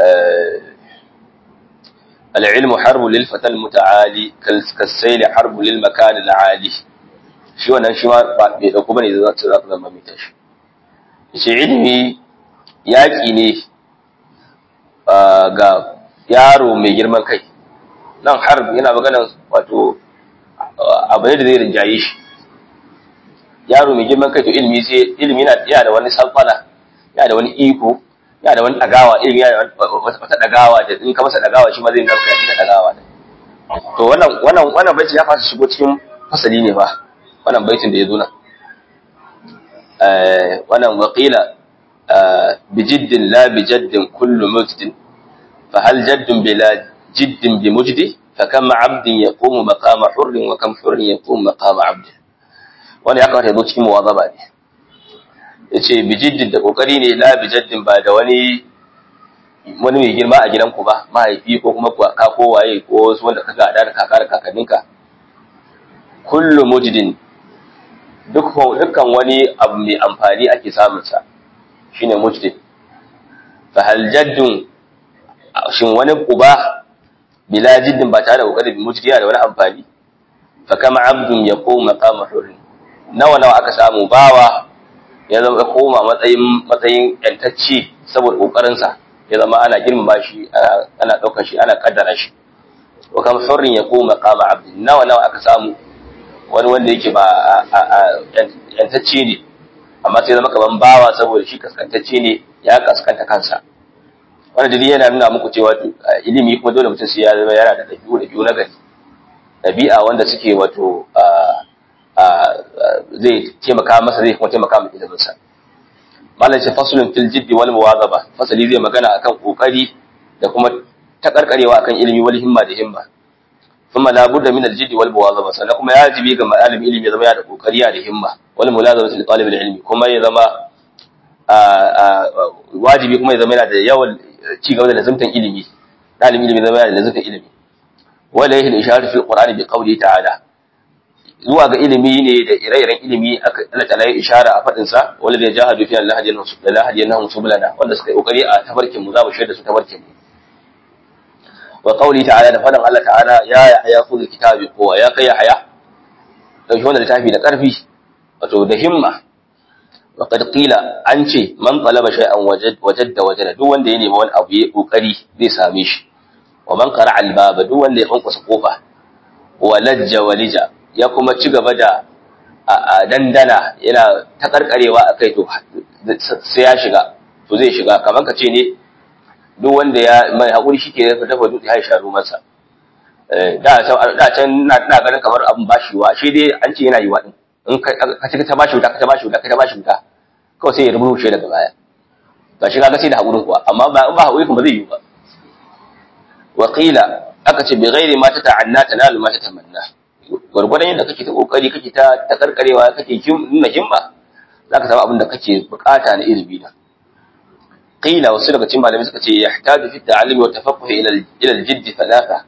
al-ilmu harbu lil fatal muta'ali kal-sayl harbu lil makan al-ali shi wannan shi ma bai dauko bane da za ka zama mai tashi yace ilimi yaki ne ga yaro mai girman kai nan harb yana magana wato abu ne da zai rinjaye shi yaro mai girman kai to ilimi yana da wani salfana yana da wani iko yana da wani dagawa ilimi yana da wata dagawa da in ka masa dagawa shi ma zai narka ya da dagawa to wannan baiti ya fasa shigo cikin fasali ne ba wannan baitin da ya zo nan wannan waqila bijiddin la bijaddin kullu mujdin fa hal jaddun bila jiddin bi mujdi fa kam abdin yaqumu maqama hurrin wa kam hurrin yaqumu maqama abdin wannan ya kamata ya zo cikin muwazaba ne yace bijiddin da kokari ne la bijaddin ba da wani mai girma a gidanku ba mahaifi ko kuma ka ko waye ko wasu wanda ka gada da kaka da kakanninka kullu mujdin dukkan wani abu mai amfani ake samun sa shine mujdin fa hal jaddun shin wani uba bila jiddin ba tare da kokari bi mujdiya da wani amfani fa kama abdun yaqum maqama hurri nawa aka samu bawa ya zama koma matsayin yantacce saboda kokarin sa ya zama ana girmama shi ana daukar shi ana kaddara shi wa kam hurrin yaqum maqama abdin nawa aka samu wani wanda yake ba yantacce ne amma sai zama kaman bawa saboda shi kaskantacce ne ya kaskanta kansa wannan dalili yana nuna muku cewa ilimi kuma dole mutum sai ya zama yana da dabi'u na gari dabi'a wanda suke wato zai taimaka masa zai kuma taimaka masa ilimin sa malam ce faslun fil jiddi wal muwazaba fasali zai magana akan kokari da kuma takarkarewa akan ilimi wal himma da himma kuma la budda min al jiddi wal muwazaba sannan kuma ya jibi ga malamin ilimi ya zama yana da kokari da himma wal mulazamati li talib al ilmi kuma ya zama wajibi kuma ya zama yana da yawan ci gaba da lazimtan ilimi dalibin ilimi zama yana da lazimtan ilimi wala yahi al-isharatu fil qur'ani bi qawli ta'ala zuwa ga ilimi ne da ire-iren ilimi Allah ta'ala ya ishara a fadin sa wala da jahadu fi Allah hadiyana subulana wanda suka yi kokari a tabarkin mu za mu shaida su tabarkin mu wa qawli ta'ala da fadin Allah ta'ala ya haya khudh kitabi kowa ya kai haya dauki wannan littafi da karfi wato da himma وقد قيل an ce man talaba shay'an wajadda wajada duk wanda ya nemi wani abu ya kokari zai same shi wa man qara albaba duk wanda ya fankwasa kofa walajja walija ya kuma ci gaba da dandana yana ta karkarewa akai to sai ya shiga to zai shiga kamar ka ce ne duk wanda ya mai hakuri shike ya dafa dutse ya sharu masa da can na ganin kamar abun bashiwa shi dai an ce yana yi wa din in ka ta bashi wuta kawai kawai sai ya rubuce daga baya gashi kaga sai da hakurin kuwa amma ba hakuri kuma zai yi ba wa qila aka ce bi ghairi ma tata'anna tanalu ma tatamanna gurgurdan yadda kake ta kokari kake ta karkarewa kake nuna himma zaka samu abin da kake bukata na ilimi da qila wasu daga cikin malamai suka ce yahtaju fi ta'allumi wa tafaqquh ila al-jidd thalatha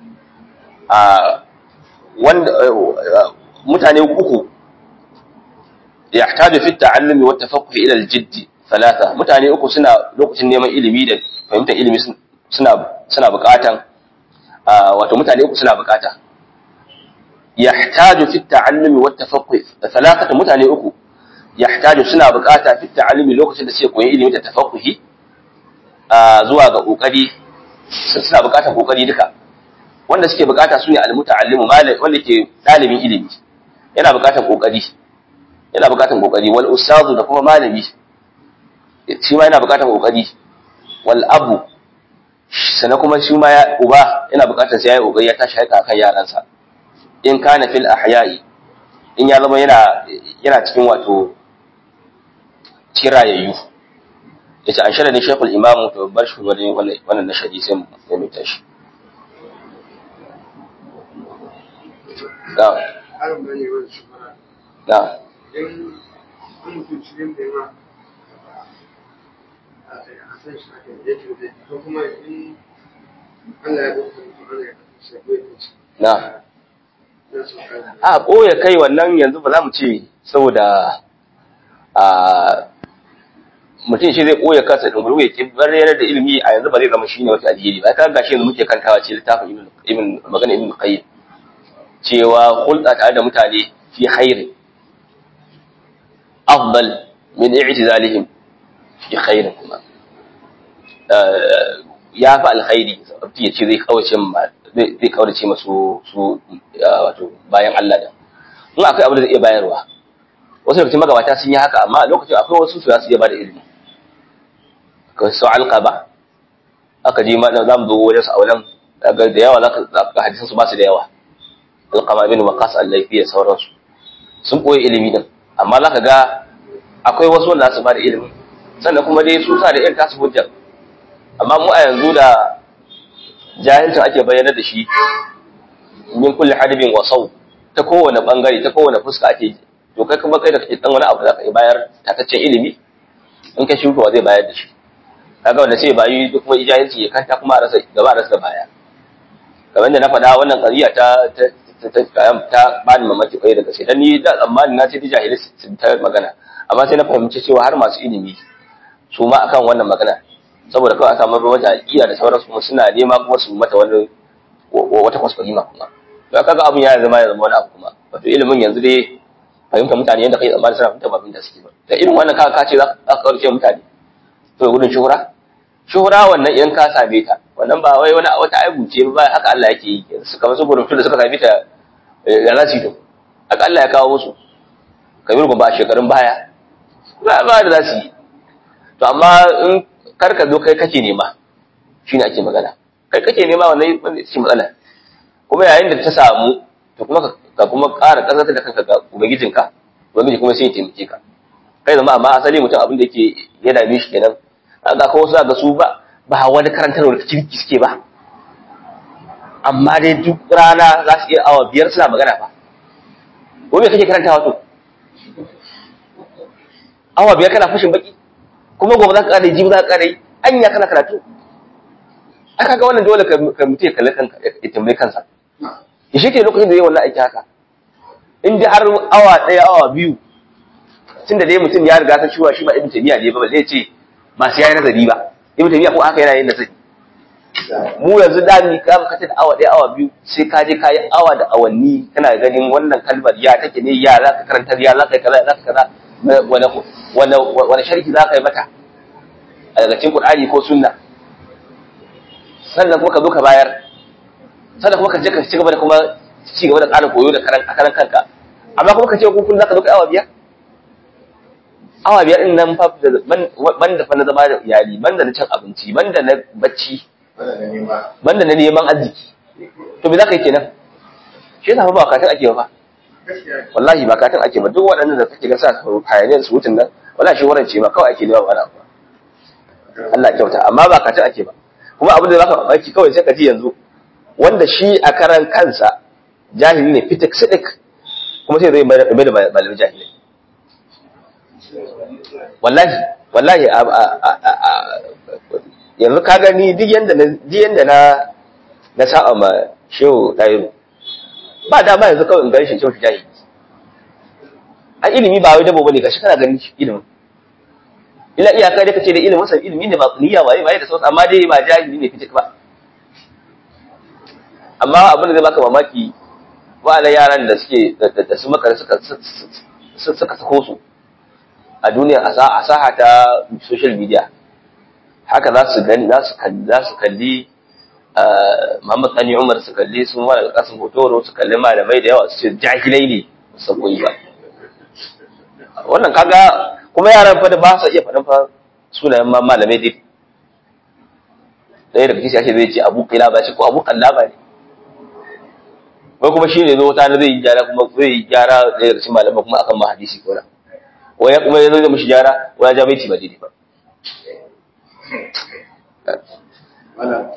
wanda mutane uku yahtaju fi ta'allumi wa tafaqquh ila al-jidd thalatha mutane uku suna lokacin neman ilimi da fahimtar ilimi suna bukatan wato mutane uku suna bukata yahtaju fi ta'allumi wa tafaqquh thalathatu mutane uku yahtaju suna bukata fi ta'allumi lokacin da suke koyi ilimi da tafaqquhi zuwa ga kokari suna bukatan kokari duka wanda suke bukata sune al-muta'allimu wanda ke dalibin ilimi yana bukatan kokari wal ustazu da kuma malami shi ma yana bukatan kokari wal abu sana kuma shi ma uba yana bukatar sai yayi kokari ya tashi haika kan yaransa in kana fil ahya'i in ya zama yana cikin wato tirayayyu yace an shara ne shaykhul imam to bar shi wannan na shadi sai mu tashi da in mutum cikin da yawa a san shi aka yi yake ko kuma in Allah ya dauka mutum ana ya kasance ko ya kace a ɓoye kai wannan yanzu ba za mu ce saboda mutum shi zai ɓoye kansa ɗin gurbe ya bar yanar da ilimi a yanzu ba zai zama shi ne wata alheri ba ka gashi yanzu muke kantawa ce littafin magana ibn qayyim cewa hulɗa tare da mutane fi khairin afdal min i'tizalihim fi khairin kuma ya fi alkhairi mutum ya ce zai kaurace masu wato bayan Allah da in akwai abu da zai iya bayarwa wasu lokacin magabata sun yi haka amma lokacin akwai wasu su za su iya bada ilimi ka su alqaba aka ji ma za mu zo wajen su aulan daga da yawa zaka ga hadisan su ba su da yawa alqama ibn waqas al-laythi da sauransu sun koyi ilimi din amma zaka ga akwai wasu wanda za su bada ilimi sannan kuma dai su sa da irin tasu hujjar amma mu a yanzu da jahilcin ake bayyana da shi min kulli hadibin wa saw ta kowane bangare ta kowane fuska ake to kai kuma kai da kake dan wani abu zaka yi bayar tataccen ilimi in ka shuka wa zai bayar da shi kaga wanda sai bayi duk kuma jahilci ya kanta kuma rasa gaba rasa baya kamar da na faɗa wannan qariya ta bani mamaki kai daga sai dan ni da tsammani na ce jahili sun ta magana amma sai na fahimci cewa har masu ilimi su ma akan wannan magana saboda kawai a samu wata aƙida da sauransu kuma suna nema kuma su mata wata kwaskwalima kuma da kaga abin ya zama wani abu kuma wato ilimin yanzu dai fahimta mutane yadda kai tsammani suna fahimta babin da suke ba da irin wannan ka ce za ka kawarce mutane to gudun shuhura wannan idan ka same ta wannan ba wai wani wata aibu ce ba haka Allah yake yi su kamar su gudun da suka same ta da za su yi to haka Allah ya kawo musu kabir ba a shekarun baya ba da za su yi to amma in kar ka zo kai kake nema shine ake magana kai kake nema wannan shi matsala kuma yayin da ta samu to kuma ka kuma ƙara ƙazantar da kanka ga ubangijinka ubangiji kuma sai ya taimake ka kai zama amma asali mutum abin da yake ya dame shi kenan ga ko wasu ga su ba wani karantarwar kirki suke ba amma dai duk rana za su iya awa 5 suna magana ba ko me kake karantawa to awa 5 kana fashin baki kuma gobe za ka ƙara jibi za ka ƙara anya kana karatu aka ga wannan dole ka mutu ya kalli kanka ya tambayi kansa ya shi ke lokacin da zai wannan aiki haka in dai har awa 1 awa 2 tun da dai mutum ya riga ta ciwa shi ba ibn taymiya ne ba zai ce ba sai yayi nazari ba ibn taymiya ko haka yana yin nazari mu yanzu da ni ka kace da awa 1 awa 2 sai ka je kai awa da awanni kana ganin wannan kalmar ya take ne ya za ka karanta ya za ka kaza za ka kaza wani sharhi za ka yi mata a daga cikin Qur'ani ko sunna sannan kuma ka zo ka bayar sannan kuma ka je ka ci gaba da kuma ci gaba da ƙarin koyo da karan kanka amma kuma ka ce kun za ka zo ka awa 5 awa 5 din nan fa banda fa na zama da iyali banda na cin abinci banda na bacci banda na neman arziki to me za ka yi kenan shi yasa ba katin ake ba wallahi ba katin ake ba duk waɗannan da kake ga sa hayaniyar surutun nan wala shi warance ma kawai ake nema wani abu Allah kyauta amma ba ka ta ake ba kuma abin da zaka mamaki kawai sai ka ji yanzu wanda shi a karan kansa jahili ne fitik sidik kuma sai zai mai da malamin jahili wallahi yanzu ka gani duk yanda na sa'a ma shehu ɗayiru ba dama yanzu kawai in gani shi shehu jahili a ilimi ba wai dabo bane gashi kana ganin ilimin ila iyaka da kace da ilimin sa ilimi ne ba tsuniya waye da sauransu amma dai ba jahili ne fitik ba amma abin da zai baka mamaki ba na yaran da suke da su maka suka sako su a duniya a saha ta social media haka za su gani za su kalli Muhammad Sani Umar su kalli sun wani kasan hotoro su kalli malamai da yawa su ce jahilai ne su koyi ba wannan kaga kuma yaran fa da ba su iya faɗin fa sunayen malamai dai ɗaya daga cikin ake zai ce Abu Qilaba ce ko Abu Qallaba ne wai kuma shi ne zo ta zai yi gyara kuma zai yi gyara da ya cikin malamai kuma akan ma hadisi ko na wai kuma ya zo da mishi gyara wai ya ja baiti ba daidai ba wala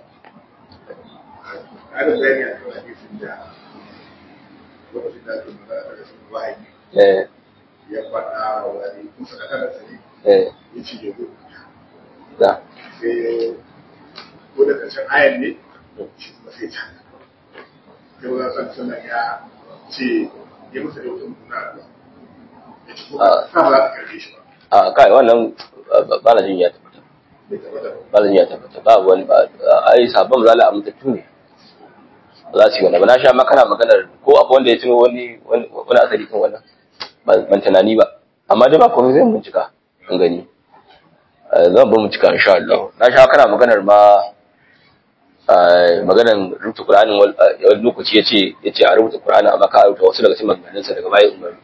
ana bayani a kan hadisin da lokacin da ake magana da sun wahayi ya faɗa wani kusa da kada sani ya ci ya gudu da sai ko da ƙarshen ayan ne shi kuma sai ta sai wani san sunan ya ce ya musa da wata mutuna ya ci ko sa ba za ka karbe shi ba a kai wannan ba na jin ya tabbata ba zan ya tabbata ba wani ba ai sabon zala amintattu ne ba za su yi wani ba na sha makana maganar ko akwai wanda ya tuno wani asali kan wannan ban tunani ba amma dai ba komai zai bincika in gani zan ba bincika insha Allah na sha kana maganar ma maganar rubuta Qur'anin wani lokaci yace a rubuta Qur'ani amma ka rubuta wasu daga cikin maganganun sa daga bayan Umar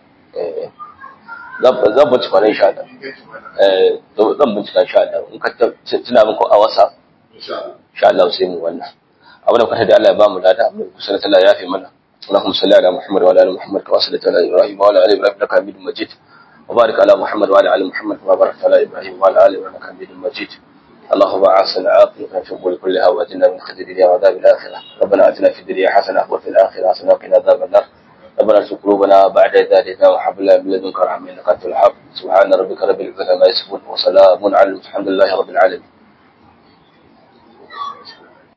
zan bincika ne insha Allah zan bincika insha Allah in ka tuna min ko a WhatsApp insha Allah sai mu wannan abin da kuka da Allah ya ba mu lada amma kusa da Allah ya fi mana اللهم صل على محمد وعلى ال محمد كما صليت على ابراهيم وعلى ال ابراهيم انك حميد مجيد وبارك على محمد وعلى ال محمد كما باركت على ابراهيم وعلى ال ابراهيم انك حميد مجيد اللهم احسن عاقبتنا في الامور كلها واجعلنا من خزي الدنيا وعذاب الاخره ربنا اتنا في الدنيا حسنه وفي الاخره حسنه وقنا عذاب النار ربنا ارزق قلوبنا بعد إذ هديتنا وهب لنا من لدنك رحمه انك انت الوهاب سبحان ربك رب العزه عما يصفون وسلام على المرسلين الحمد لله رب العالمين